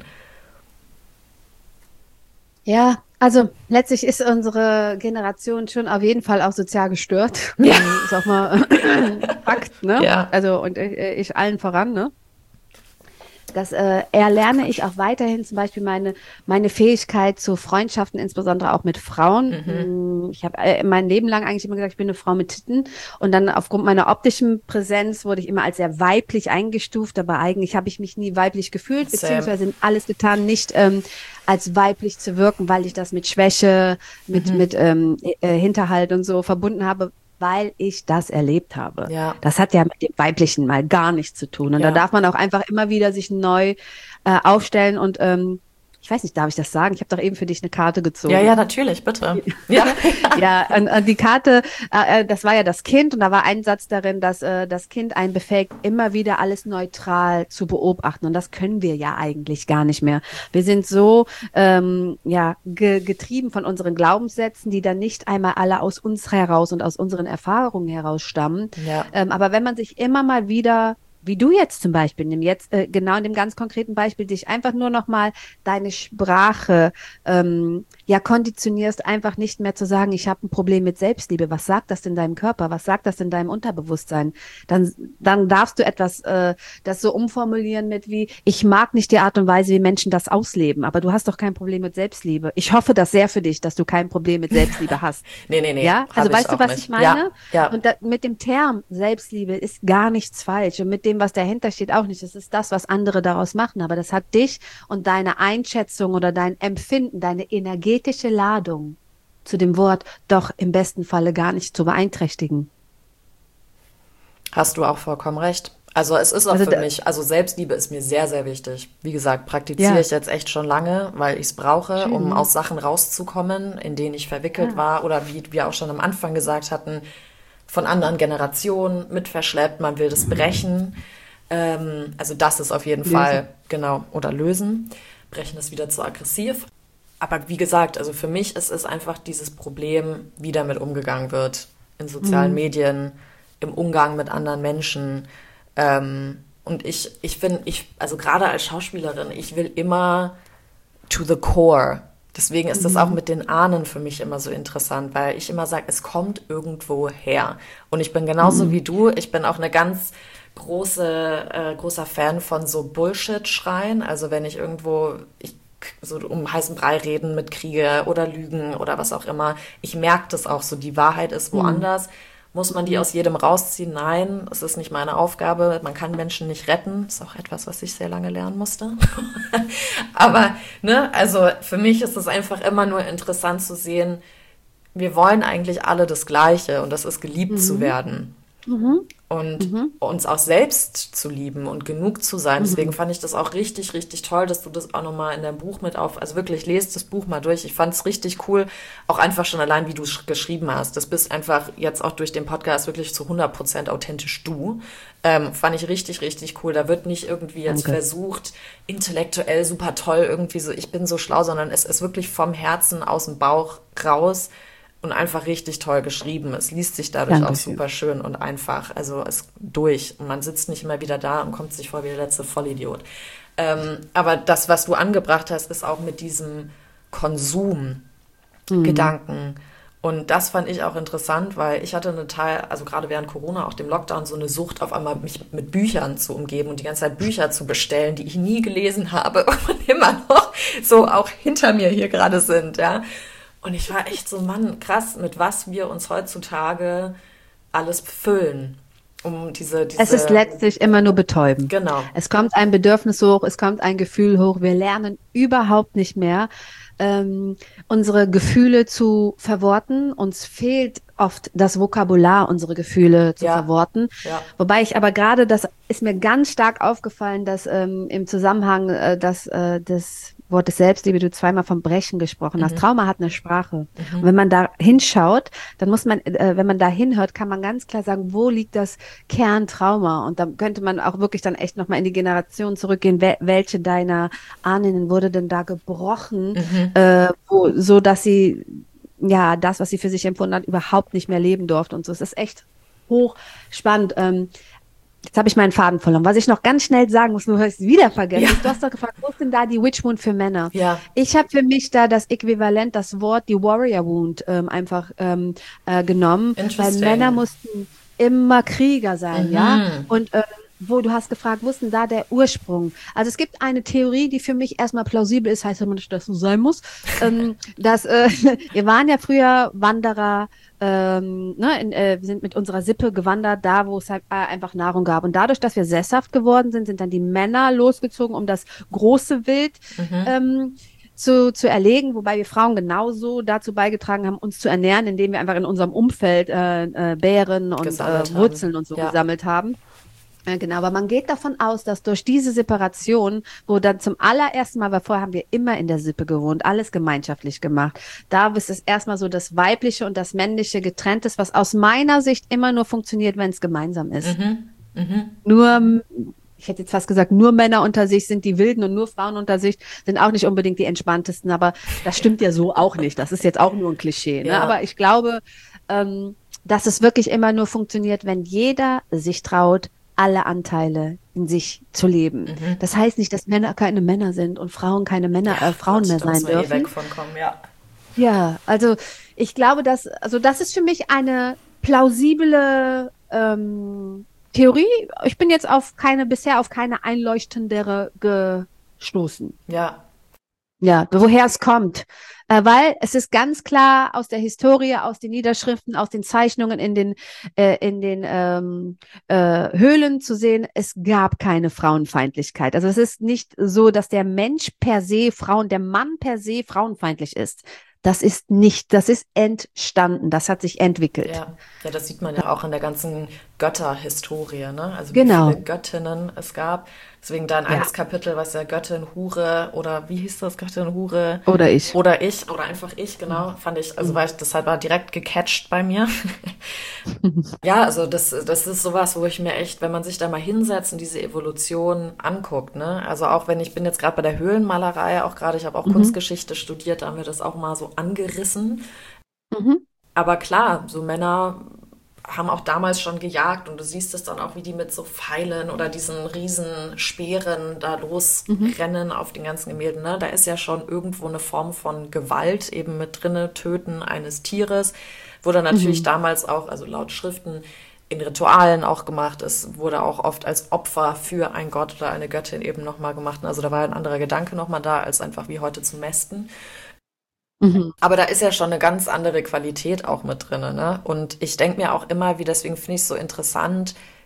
Ja, also letztlich ist unsere Generation schon auf jeden Fall auch sozial gestört. Ja. Ist auch mal Fakt, ne? Ja. Also und ich allen voran, ne? Das erlerne ich auch weiterhin, zum Beispiel meine Fähigkeit zu Freundschaften, insbesondere auch mit Frauen. Ich habe mein Leben lang eigentlich immer gesagt, ich bin eine Frau mit Titten. Und dann aufgrund meiner optischen Präsenz wurde ich immer als sehr weiblich eingestuft. Aber eigentlich habe ich mich nie weiblich gefühlt, beziehungsweise alles getan, nicht als weiblich zu wirken, weil ich das mit Schwäche, mit Hinterhalt und so verbunden habe, weil ich das erlebt habe. Ja. Das hat ja mit dem Weiblichen mal gar nichts zu tun. Und da darf man auch einfach immer wieder sich neu aufstellen und ich weiß nicht, darf ich das sagen? Ich habe doch eben für dich eine Karte gezogen. Ja, natürlich, bitte. Ja, ja, und die Karte, das war ja das Kind und da war ein Satz darin, dass das Kind einen befähigt, immer wieder alles neutral zu beobachten und das können wir ja eigentlich gar nicht mehr. Wir sind so getrieben von unseren Glaubenssätzen, die dann nicht einmal alle aus uns heraus und aus unseren Erfahrungen heraus stammen. Ja. Aber wenn man sich immer mal wieder, wie du jetzt zum Beispiel, genau in dem ganz konkreten Beispiel, dich einfach nur noch mal deine Sprache konditionierst, einfach nicht mehr zu sagen, ich habe ein Problem mit Selbstliebe. Was sagt das in deinem Körper? Was sagt das in deinem Unterbewusstsein? Dann darfst du etwas das so umformulieren mit wie, ich mag nicht die Art und Weise, wie Menschen das ausleben, aber du hast doch kein Problem mit Selbstliebe. Ich hoffe das sehr für dich, dass du kein Problem mit Selbstliebe hast. Nee. Ja? Also weißt du, was nicht. ich meine? Ja. Und mit dem Term Selbstliebe ist gar nichts falsch und mit dem, was dahinter steht, auch nicht. Das ist das, was andere daraus machen. Aber das hat dich und deine Einschätzung oder dein Empfinden, deine energetische Ladung zu dem Wort doch im besten Falle gar nicht zu beeinträchtigen. Hast du auch vollkommen recht. Also es ist auch für mich, also Selbstliebe ist mir sehr, sehr wichtig. Wie gesagt, praktiziere ich jetzt echt schon lange, weil ich es brauche, um aus Sachen rauszukommen, in denen ich verwickelt war oder wie wir auch schon am Anfang gesagt hatten, von anderen Generationen mit verschleppt, man will das brechen. Also das ist auf jeden Fall, genau, oder lösen. Brechen ist wieder zu aggressiv. Aber wie gesagt, also für mich ist es einfach dieses Problem, wie damit umgegangen wird in sozialen Medien, im Umgang mit anderen Menschen. Und ich finde, also gerade als Schauspielerin, ich will immer to the core. Deswegen ist das auch mit den Ahnen für mich immer so interessant, weil ich immer sage, es kommt irgendwo her. Und ich bin genauso wie du, ich bin auch eine ganz großer Fan von so Bullshit-Schreien. Also wenn ich irgendwo so um heißen Brei reden mit Kriege oder Lügen oder was auch immer, ich merke das auch so, die Wahrheit ist woanders. Muss man die aus jedem rausziehen? Nein, es ist nicht meine Aufgabe. Man kann Menschen nicht retten. Das ist auch etwas, was ich sehr lange lernen musste. Aber, also für mich ist es einfach immer nur interessant zu sehen, wir wollen eigentlich alle das Gleiche und das ist geliebt zu werden. und uns auch selbst zu lieben und genug zu sein. Deswegen fand ich das auch richtig, richtig toll, dass du das auch nochmal in deinem Buch also wirklich lest das Buch mal durch. Ich fand es richtig cool, auch einfach schon allein, wie du es geschrieben hast. Das bist einfach jetzt auch durch den Podcast wirklich zu 100% authentisch du. Fand ich richtig, richtig cool. Da wird nicht irgendwie jetzt versucht, intellektuell super toll, irgendwie so, ich bin so schlau, sondern es ist wirklich vom Herzen, aus dem Bauch raus. Und einfach richtig toll geschrieben. Es liest sich dadurch auch super schön und einfach. Also es durch. Und man sitzt nicht immer wieder da und kommt sich vor wie der letzte Vollidiot. Aber das, was du angebracht hast, ist auch mit diesem Konsum-Gedanken. Und das fand ich auch interessant, weil ich hatte also gerade während Corona, auch dem Lockdown, so eine Sucht, auf einmal mich mit Büchern zu umgeben und die ganze Zeit Bücher zu bestellen, die ich nie gelesen habe und immer noch so auch hinter mir hier gerade sind, ja. Und ich war echt so, Mann, krass, mit was wir uns heutzutage alles füllen. Es ist letztlich immer nur betäubend. Genau. Es kommt ein Bedürfnis hoch, es kommt ein Gefühl hoch. Wir lernen überhaupt nicht mehr, unsere Gefühle zu verworten. Uns fehlt oft das Vokabular, unsere Gefühle zu verworten. Ja. Wobei ich aber gerade, das ist mir ganz stark aufgefallen, dass im Zusammenhang des Wortes Selbstliebe du zweimal vom Brechen gesprochen hast. Trauma hat eine Sprache. Und wenn man da hinschaut, dann muss man, wenn man da hinhört, kann man ganz klar sagen, wo liegt das Kerntrauma? Und da könnte man auch wirklich dann echt nochmal in die Generation zurückgehen. Welche deiner Ahnen wurde denn da gebrochen, so dass sie das, was sie für sich empfunden hat, überhaupt nicht mehr leben durfte und so. Es ist echt hochspannend. Jetzt habe ich meinen Faden verloren. Was ich noch ganz schnell sagen muss, nur hast du wieder vergessen. Du hast doch gefragt, wo ist denn da die Witch Wound für Männer? Ja. Ich habe für mich da das Äquivalent, das Wort, die Warrior Wound einfach genommen, weil Männer mussten immer Krieger sein, ja. Und wo du hast gefragt, wo ist denn da der Ursprung? Also es gibt eine Theorie, die für mich erstmal plausibel ist, heißt aber nicht, dass so sein muss, dass wir waren ja früher Wanderer, wir sind mit unserer Sippe gewandert, da wo es halt einfach Nahrung gab. Und dadurch, dass wir sesshaft geworden sind, sind dann die Männer losgezogen, um das große Wild zu erlegen, wobei wir Frauen genauso dazu beigetragen haben, uns zu ernähren, indem wir einfach in unserem Umfeld Beeren und Wurzeln und so gesammelt haben. Genau, aber man geht davon aus, dass durch diese Separation, wo dann zum allerersten Mal, weil vorher haben wir immer in der Sippe gewohnt, alles gemeinschaftlich gemacht, da ist es erstmal so das Weibliche und das Männliche getrennt ist, was aus meiner Sicht immer nur funktioniert, wenn es gemeinsam ist. Nur, ich hätte jetzt fast gesagt, nur Männer unter sich sind die Wilden und nur Frauen unter sich sind auch nicht unbedingt die entspanntesten, aber das stimmt ja so auch nicht. Das ist jetzt auch nur ein Klischee. Ne? Aber ich glaube, dass es wirklich immer nur funktioniert, wenn jeder sich traut, alle Anteile in sich zu leben. Das heißt nicht, dass Männer keine Männer sind und Frauen keine Frauen mehr sein dürfen. Weg von kommen, ja, also ich glaube, das ist für mich eine plausible Theorie. Ich bin jetzt bisher auf keine einleuchtendere gestoßen. Ja, woher es kommt. Weil es ist ganz klar aus der Historie, aus den Niederschriften, aus den Zeichnungen in den Höhlen zu sehen, es gab keine Frauenfeindlichkeit. Also es ist nicht so, dass der Mann per se frauenfeindlich ist. Das ist entstanden, das hat sich entwickelt. Ja, das sieht man ja auch in der ganzen Götterhistorie, ne? Also wie viele Göttinnen es gab. Deswegen da ein Kapitel, was ja Göttin, Hure oder wie hieß das, Göttin, Hure? Oder ich. Oder einfach ich, genau. Fand ich, also deshalb war direkt gecatcht bei mir. Ja, also das ist sowas, wo ich mir echt, wenn man sich da mal hinsetzt und diese Evolution anguckt, ne? Also auch ich bin jetzt gerade bei der Höhlenmalerei, ich habe auch Kunstgeschichte studiert, da haben wir das auch mal so angerissen. Aber klar, so Männer haben auch damals schon gejagt und du siehst es dann auch, wie die mit so Pfeilen oder diesen riesen Speeren da losrennen auf den ganzen Gemälden. Ne? Da ist ja schon irgendwo eine Form von Gewalt eben mit drinne, Töten eines Tieres. Wurde natürlich damals auch, also laut Schriften, in Ritualen auch gemacht. Es wurde auch oft als Opfer für einen Gott oder eine Göttin eben nochmal gemacht. Also da war ein anderer Gedanke nochmal da, als einfach wie heute zu mästen. Aber da ist ja schon eine ganz andere Qualität auch mit drin, ne? Und ich denke mir auch immer, deswegen finde ich es so interessant,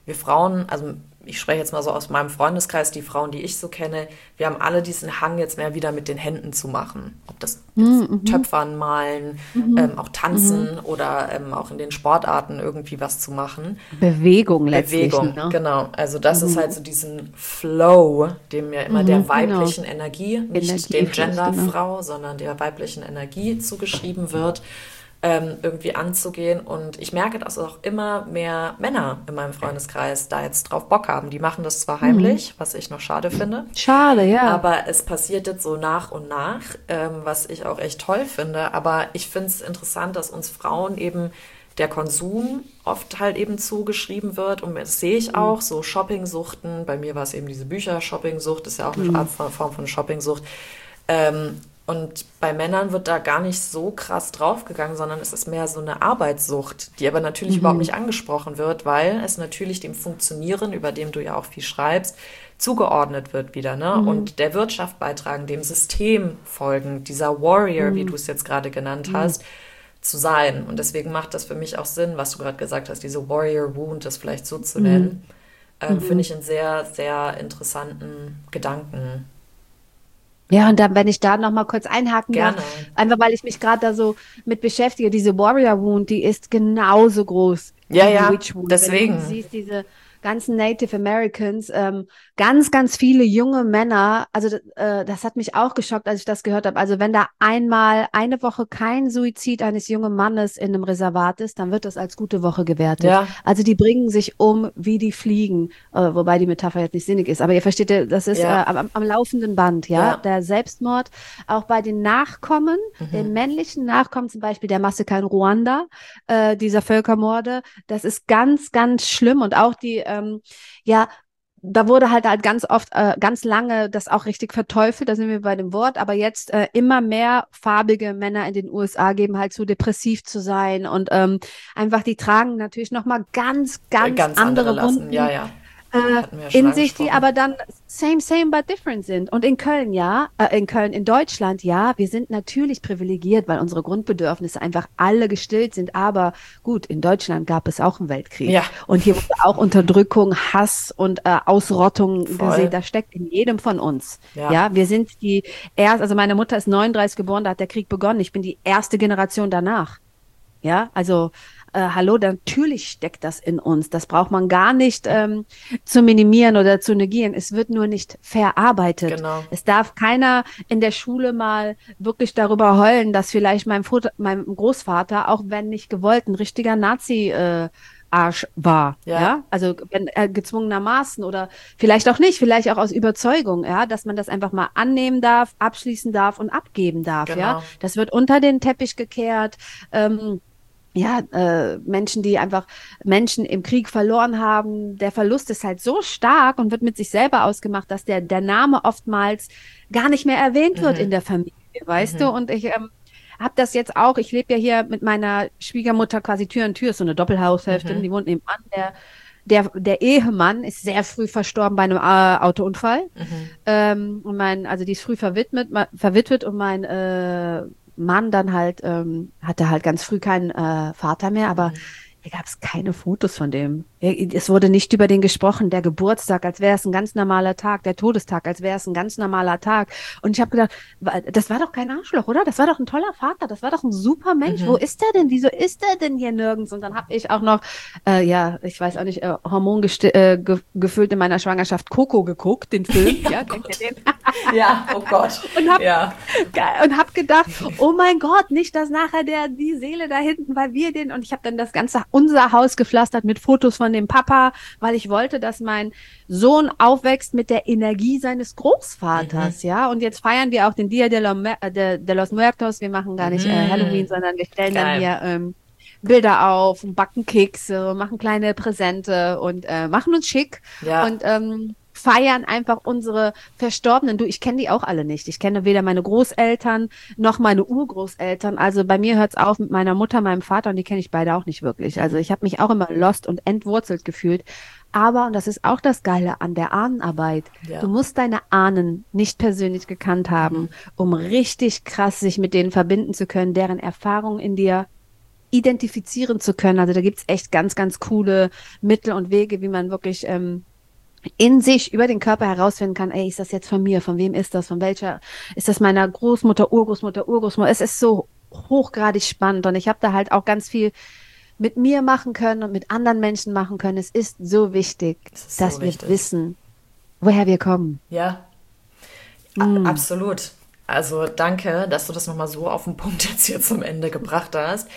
wir Frauen, also ich spreche jetzt mal so aus meinem Freundeskreis, die Frauen, die ich so kenne, wir haben alle diesen Hang jetzt mehr wieder mit den Händen zu machen. Ob das Töpfern, malen, auch tanzen oder auch in den Sportarten irgendwie was zu machen. Bewegung letztlich. Bewegung, ne? Genau. Also das ist halt so diesen Flow, dem ja immer der weiblichen Energie, nicht dem Genderfrau, sondern der weiblichen Energie zugeschrieben wird, irgendwie anzugehen. Und ich merke, dass auch immer mehr Männer in meinem Freundeskreis da jetzt drauf Bock haben. Die machen das zwar heimlich, was ich noch schade finde. Schade, ja. Aber es passiert jetzt so nach und nach, was ich auch echt toll finde. Aber ich finde es interessant, dass uns Frauen eben der Konsum oft halt eben zugeschrieben wird. Und das sehe ich auch, so Shoppingsuchten. Bei mir war es eben diese Bücher-Shoppingsucht, ist ja auch eine Art Form von Shoppingsucht. Und bei Männern wird da gar nicht so krass draufgegangen, sondern es ist mehr so eine Arbeitssucht, die aber natürlich überhaupt nicht angesprochen wird, weil es natürlich dem Funktionieren, über dem du ja auch viel schreibst, zugeordnet wird wieder, ne? Und der Wirtschaft beitragen, dem System folgen, dieser Warrior, wie du es jetzt gerade genannt hast, zu sein. Und deswegen macht das für mich auch Sinn, was du gerade gesagt hast, diese Warrior Wound, das vielleicht so zu nennen, finde ich einen sehr, sehr interessanten Gedanken. Ja, und dann, wenn ich da noch mal kurz einhaken darf, einfach weil ich mich gerade da so mit beschäftige, diese Warrior Wound, die ist genauso groß. Ja, Witch Wound. deswegen. Wenn du siehst, diese ganzen Native Americans, ganz, ganz viele junge Männer, also das hat mich auch geschockt, als ich das gehört habe. Also wenn da einmal eine Woche kein Suizid eines jungen Mannes in einem Reservat ist, dann wird das als gute Woche gewertet. Ja. Also die bringen sich um, wie die fliegen, wobei die Metapher jetzt nicht sinnig ist. Aber ihr versteht, das ist am laufenden Band, ja, der Selbstmord. Auch bei den Nachkommen, den männlichen Nachkommen, zum Beispiel der Massaker in Ruanda, dieser Völkermorde, das ist ganz, ganz schlimm. Und auch die, da wurde halt ganz oft, ganz lange das auch richtig verteufelt, da sind wir bei dem Wort, aber jetzt immer mehr farbige Männer in den USA geben halt zu, depressiv zu sein und einfach, die tragen natürlich nochmal ganz andere Wunden. In sich, die aber dann same but different sind. Und in Köln, in Deutschland, wir sind natürlich privilegiert, weil unsere Grundbedürfnisse einfach alle gestillt sind. Aber gut, in Deutschland gab es auch einen Weltkrieg. Ja. Und hier wurde auch Unterdrückung, Hass und Ausrottung gesehen. Das steckt in jedem von uns. Ja, wir sind also meine Mutter ist 39 geboren, da hat der Krieg begonnen. Ich bin die erste Generation danach. Ja, also hallo, natürlich steckt das in uns. Das braucht man gar nicht zu minimieren oder zu negieren. Es wird nur nicht verarbeitet. Genau. Es darf keiner in der Schule mal wirklich darüber heulen, dass vielleicht mein Großvater, auch wenn nicht gewollt, ein richtiger Nazi-Arsch war. Ja, also gezwungenermaßen oder vielleicht auch nicht, vielleicht auch aus Überzeugung, dass man das einfach mal annehmen darf, abschließen darf und abgeben darf. Genau. Ja, das wird unter den Teppich gekehrt. Menschen, die einfach Menschen im Krieg verloren haben, der Verlust ist halt so stark und wird mit sich selber ausgemacht, dass der Name oftmals gar nicht mehr erwähnt wird in der Familie, weißt du? Und ich habe das jetzt auch, ich lebe ja hier mit meiner Schwiegermutter quasi Tür in Tür, so eine Doppelhaushälftin, die wohnt nebenan, der Ehemann ist sehr früh verstorben bei einem Autounfall. Und die ist früh verwitwet und mein Mann dann halt, hatte halt ganz früh keinen Vater mehr, aber hier gab es keine Fotos von dem. Es wurde nicht über den gesprochen, der Geburtstag, als wäre es ein ganz normaler Tag, der Todestag, als wäre es ein ganz normaler Tag. Und ich habe gedacht, das war doch kein Arschloch, oder? Das war doch ein toller Vater, das war doch ein super Mensch. Wo ist der denn? Wieso ist der denn hier nirgends? Und dann habe ich auch noch, ich weiß auch nicht, hormongefüllt in meiner Schwangerschaft Coco geguckt, den Film. Ja, kennt ihr den? Ja, oh Gott. Und hab gedacht, oh mein Gott, nicht, dass nachher die Seele da hinten, weil wir den, und ich habe dann unser Haus gepflastert mit Fotos von dem Papa, weil ich wollte, dass mein Sohn aufwächst mit der Energie seines Großvaters, und jetzt feiern wir auch den Dia de los Muertos, wir machen gar nicht Halloween, sondern wir stellen dann hier Bilder auf und backen Kekse, machen kleine Präsente und machen uns schick und feiern einfach unsere Verstorbenen. Ich kenne die auch alle nicht. Ich kenne weder meine Großeltern noch meine Urgroßeltern. Also bei mir hört's auf mit meiner Mutter, meinem Vater und die kenne ich beide auch nicht wirklich. Also ich habe mich auch immer lost und entwurzelt gefühlt. Aber, und das ist auch das Geile an der Ahnenarbeit, du musst deine Ahnen nicht persönlich gekannt haben, um richtig krass sich mit denen verbinden zu können, deren Erfahrungen in dir identifizieren zu können. Also da gibt's echt ganz, ganz coole Mittel und Wege, wie man wirklich in sich über den Körper herausfinden kann, ey, ist das jetzt von mir? Von wem ist das? Von welcher? Ist das meiner Großmutter, Urgroßmutter, Urgroßmutter? Es ist so hochgradig spannend und ich habe da halt auch ganz viel mit mir machen können und mit anderen Menschen machen können. Es ist so wichtig, dass wir wissen, woher wir kommen. Ja, absolut. Also danke, dass du das nochmal so auf den Punkt jetzt hier zum Ende gebracht hast.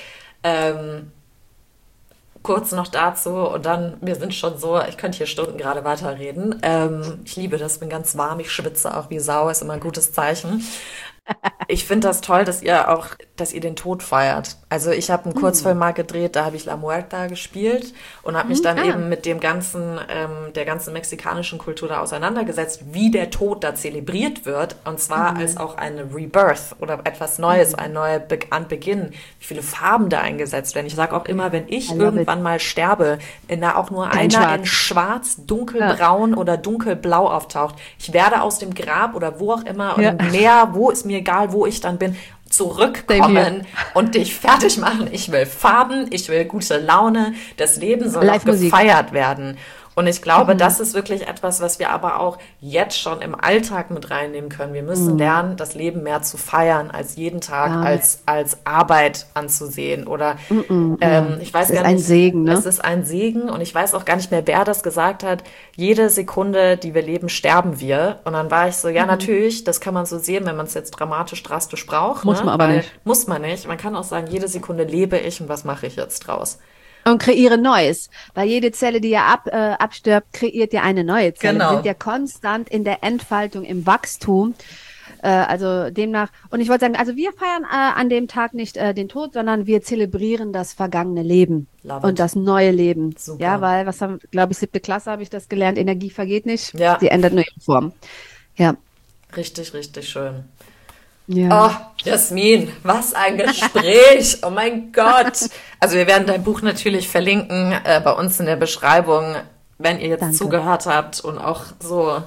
Kurz noch dazu und dann, wir sind schon so, ich könnte hier Stunden gerade weiterreden. Ich liebe das, bin ganz warm, ich schwitze auch wie Sau, ist immer ein gutes Zeichen. Ich finde das toll, dass ihr den Tod feiert. Also ich habe einen Kurzfilm mal gedreht, da habe ich La Muerta gespielt und habe mich dann eben mit dem ganzen, der ganzen mexikanischen Kultur da auseinandergesetzt, wie der Tod da zelebriert wird und zwar als auch eine Rebirth oder etwas Neues, ein neuer Anbeginn, wie viele Farben da eingesetzt werden. Ich sage auch immer, wenn ich irgendwann mal sterbe, wenn da auch nur einer in schwarz, dunkelbraun oder dunkelblau auftaucht, ich werde aus dem Grab oder wo auch immer und im Meer, wo ist mir egal, wo ich dann bin, zurückkommen und dich fertig machen. Ich will Farben, ich will gute Laune, das Leben soll auch gefeiert werden. Und ich glaube, das ist wirklich etwas, was wir aber auch jetzt schon im Alltag mit reinnehmen können. Wir müssen lernen, das Leben mehr zu feiern, als jeden Tag als Arbeit anzusehen. Oder ich weiß gar nicht. Es ist ein Segen, ne? Es ist ein Segen und ich weiß auch gar nicht mehr, wer das gesagt hat. Jede Sekunde, die wir leben, sterben wir. Und dann war ich so, ja natürlich, das kann man so sehen, wenn man es jetzt dramatisch, drastisch braucht. Muss man aber nicht. Muss man nicht. Man kann auch sagen, jede Sekunde lebe ich und was mache ich jetzt draus? Und kreiere Neues, weil jede Zelle, die ja abstirbt, kreiert ja eine neue Zelle. Wir sind ja konstant in der Entfaltung, im Wachstum. Also demnach, und ich wollte sagen, also wir feiern an dem Tag nicht den Tod, sondern wir zelebrieren das vergangene Leben und das neue Leben. Super. Ja, weil, glaube ich, 7. Klasse habe ich das gelernt, Energie vergeht nicht, sie ändert nur ihre Form. Ja. Richtig, richtig schön. Ja. Oh, Jasmin, was ein Gespräch. Oh mein Gott. Also wir werden dein Buch natürlich verlinken bei uns in der Beschreibung, wenn ihr jetzt zugehört habt und auch so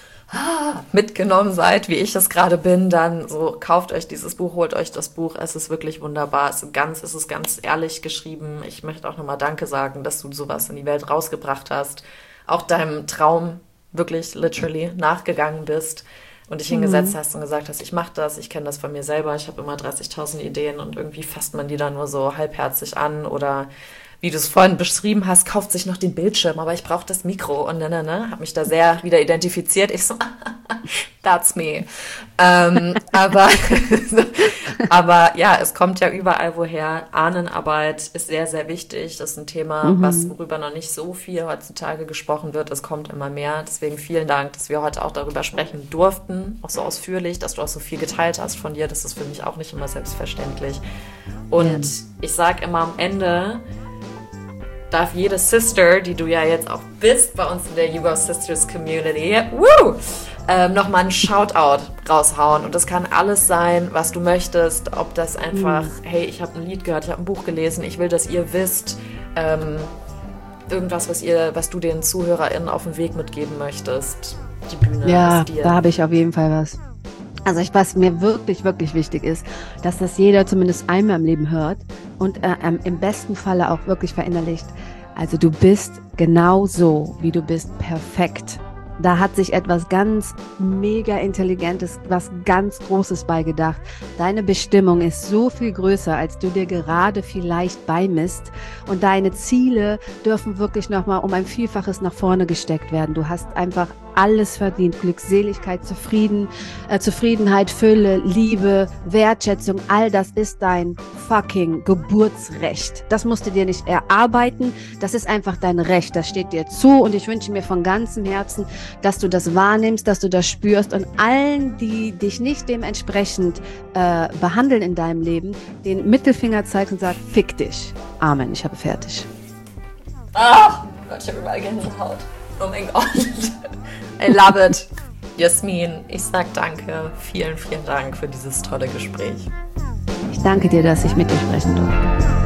mitgenommen seid, wie ich es gerade bin, dann so kauft euch dieses Buch, holt euch das Buch. Es ist wirklich wunderbar. Es ist ganz ehrlich geschrieben. Ich möchte auch nochmal Danke sagen, dass du sowas in die Welt rausgebracht hast. Auch deinem Traum wirklich literally nachgegangen bist. Und dich hingesetzt hast und gesagt hast, ich mache das, ich kenne das von mir selber, ich habe immer 30.000 Ideen und irgendwie fasst man die dann nur so halbherzig an oder wie du es vorhin beschrieben hast, kauft sich noch den Bildschirm, aber ich brauche das Mikro und habe mich da sehr wieder identifiziert. Ich so, that's me. Aber ja, es kommt ja überall woher. Ahnenarbeit ist sehr, sehr wichtig. Das ist ein Thema, worüber noch nicht so viel heutzutage gesprochen wird. Es kommt immer mehr. Deswegen vielen Dank, dass wir heute auch darüber sprechen durften, auch so ausführlich, dass du auch so viel geteilt hast von dir. Das ist für mich auch nicht immer selbstverständlich. Und ich sage immer am Ende, darf jede Sister, die du ja jetzt auch bist, bei uns in der You Go Sisters Community, nochmal einen Shoutout raushauen. Und das kann alles sein, was du möchtest. Ob das einfach, hey, ich habe ein Lied gehört, ich habe ein Buch gelesen, ich will, dass ihr wisst, irgendwas, was du den ZuhörerInnen auf den Weg mitgeben möchtest. Die Bühne ist dir. Ja, da habe ich auf jeden Fall was. Also was mir wirklich, wirklich wichtig ist, dass das jeder zumindest einmal im Leben hört und im besten Falle auch wirklich verinnerlicht. Also du bist genau so, wie du bist, perfekt. Da hat sich etwas ganz mega Intelligentes, was ganz Großes beigedacht. Deine Bestimmung ist so viel größer, als du dir gerade vielleicht beimisst. Und deine Ziele dürfen wirklich nochmal um ein Vielfaches nach vorne gesteckt werden. Du hast einfach alles verdient. Glückseligkeit, Zufriedenheit, Fülle, Liebe, Wertschätzung, all das ist dein fucking Geburtsrecht. Das musst du dir nicht erarbeiten. Das ist einfach dein Recht. Das steht dir zu und ich wünsche mir von ganzem Herzen, dass du das wahrnimmst, dass du das spürst und allen, die dich nicht dementsprechend behandeln in deinem Leben, den Mittelfinger zeigst und sagst, fick dich. Amen. Ich habe fertig. Ach Gott, ich habe überall Gänsehaut. Oh mein Gott. I love it. Jasmin, ich sag danke. Vielen, vielen Dank für dieses tolle Gespräch. Ich danke dir, dass ich mit dir sprechen durfte.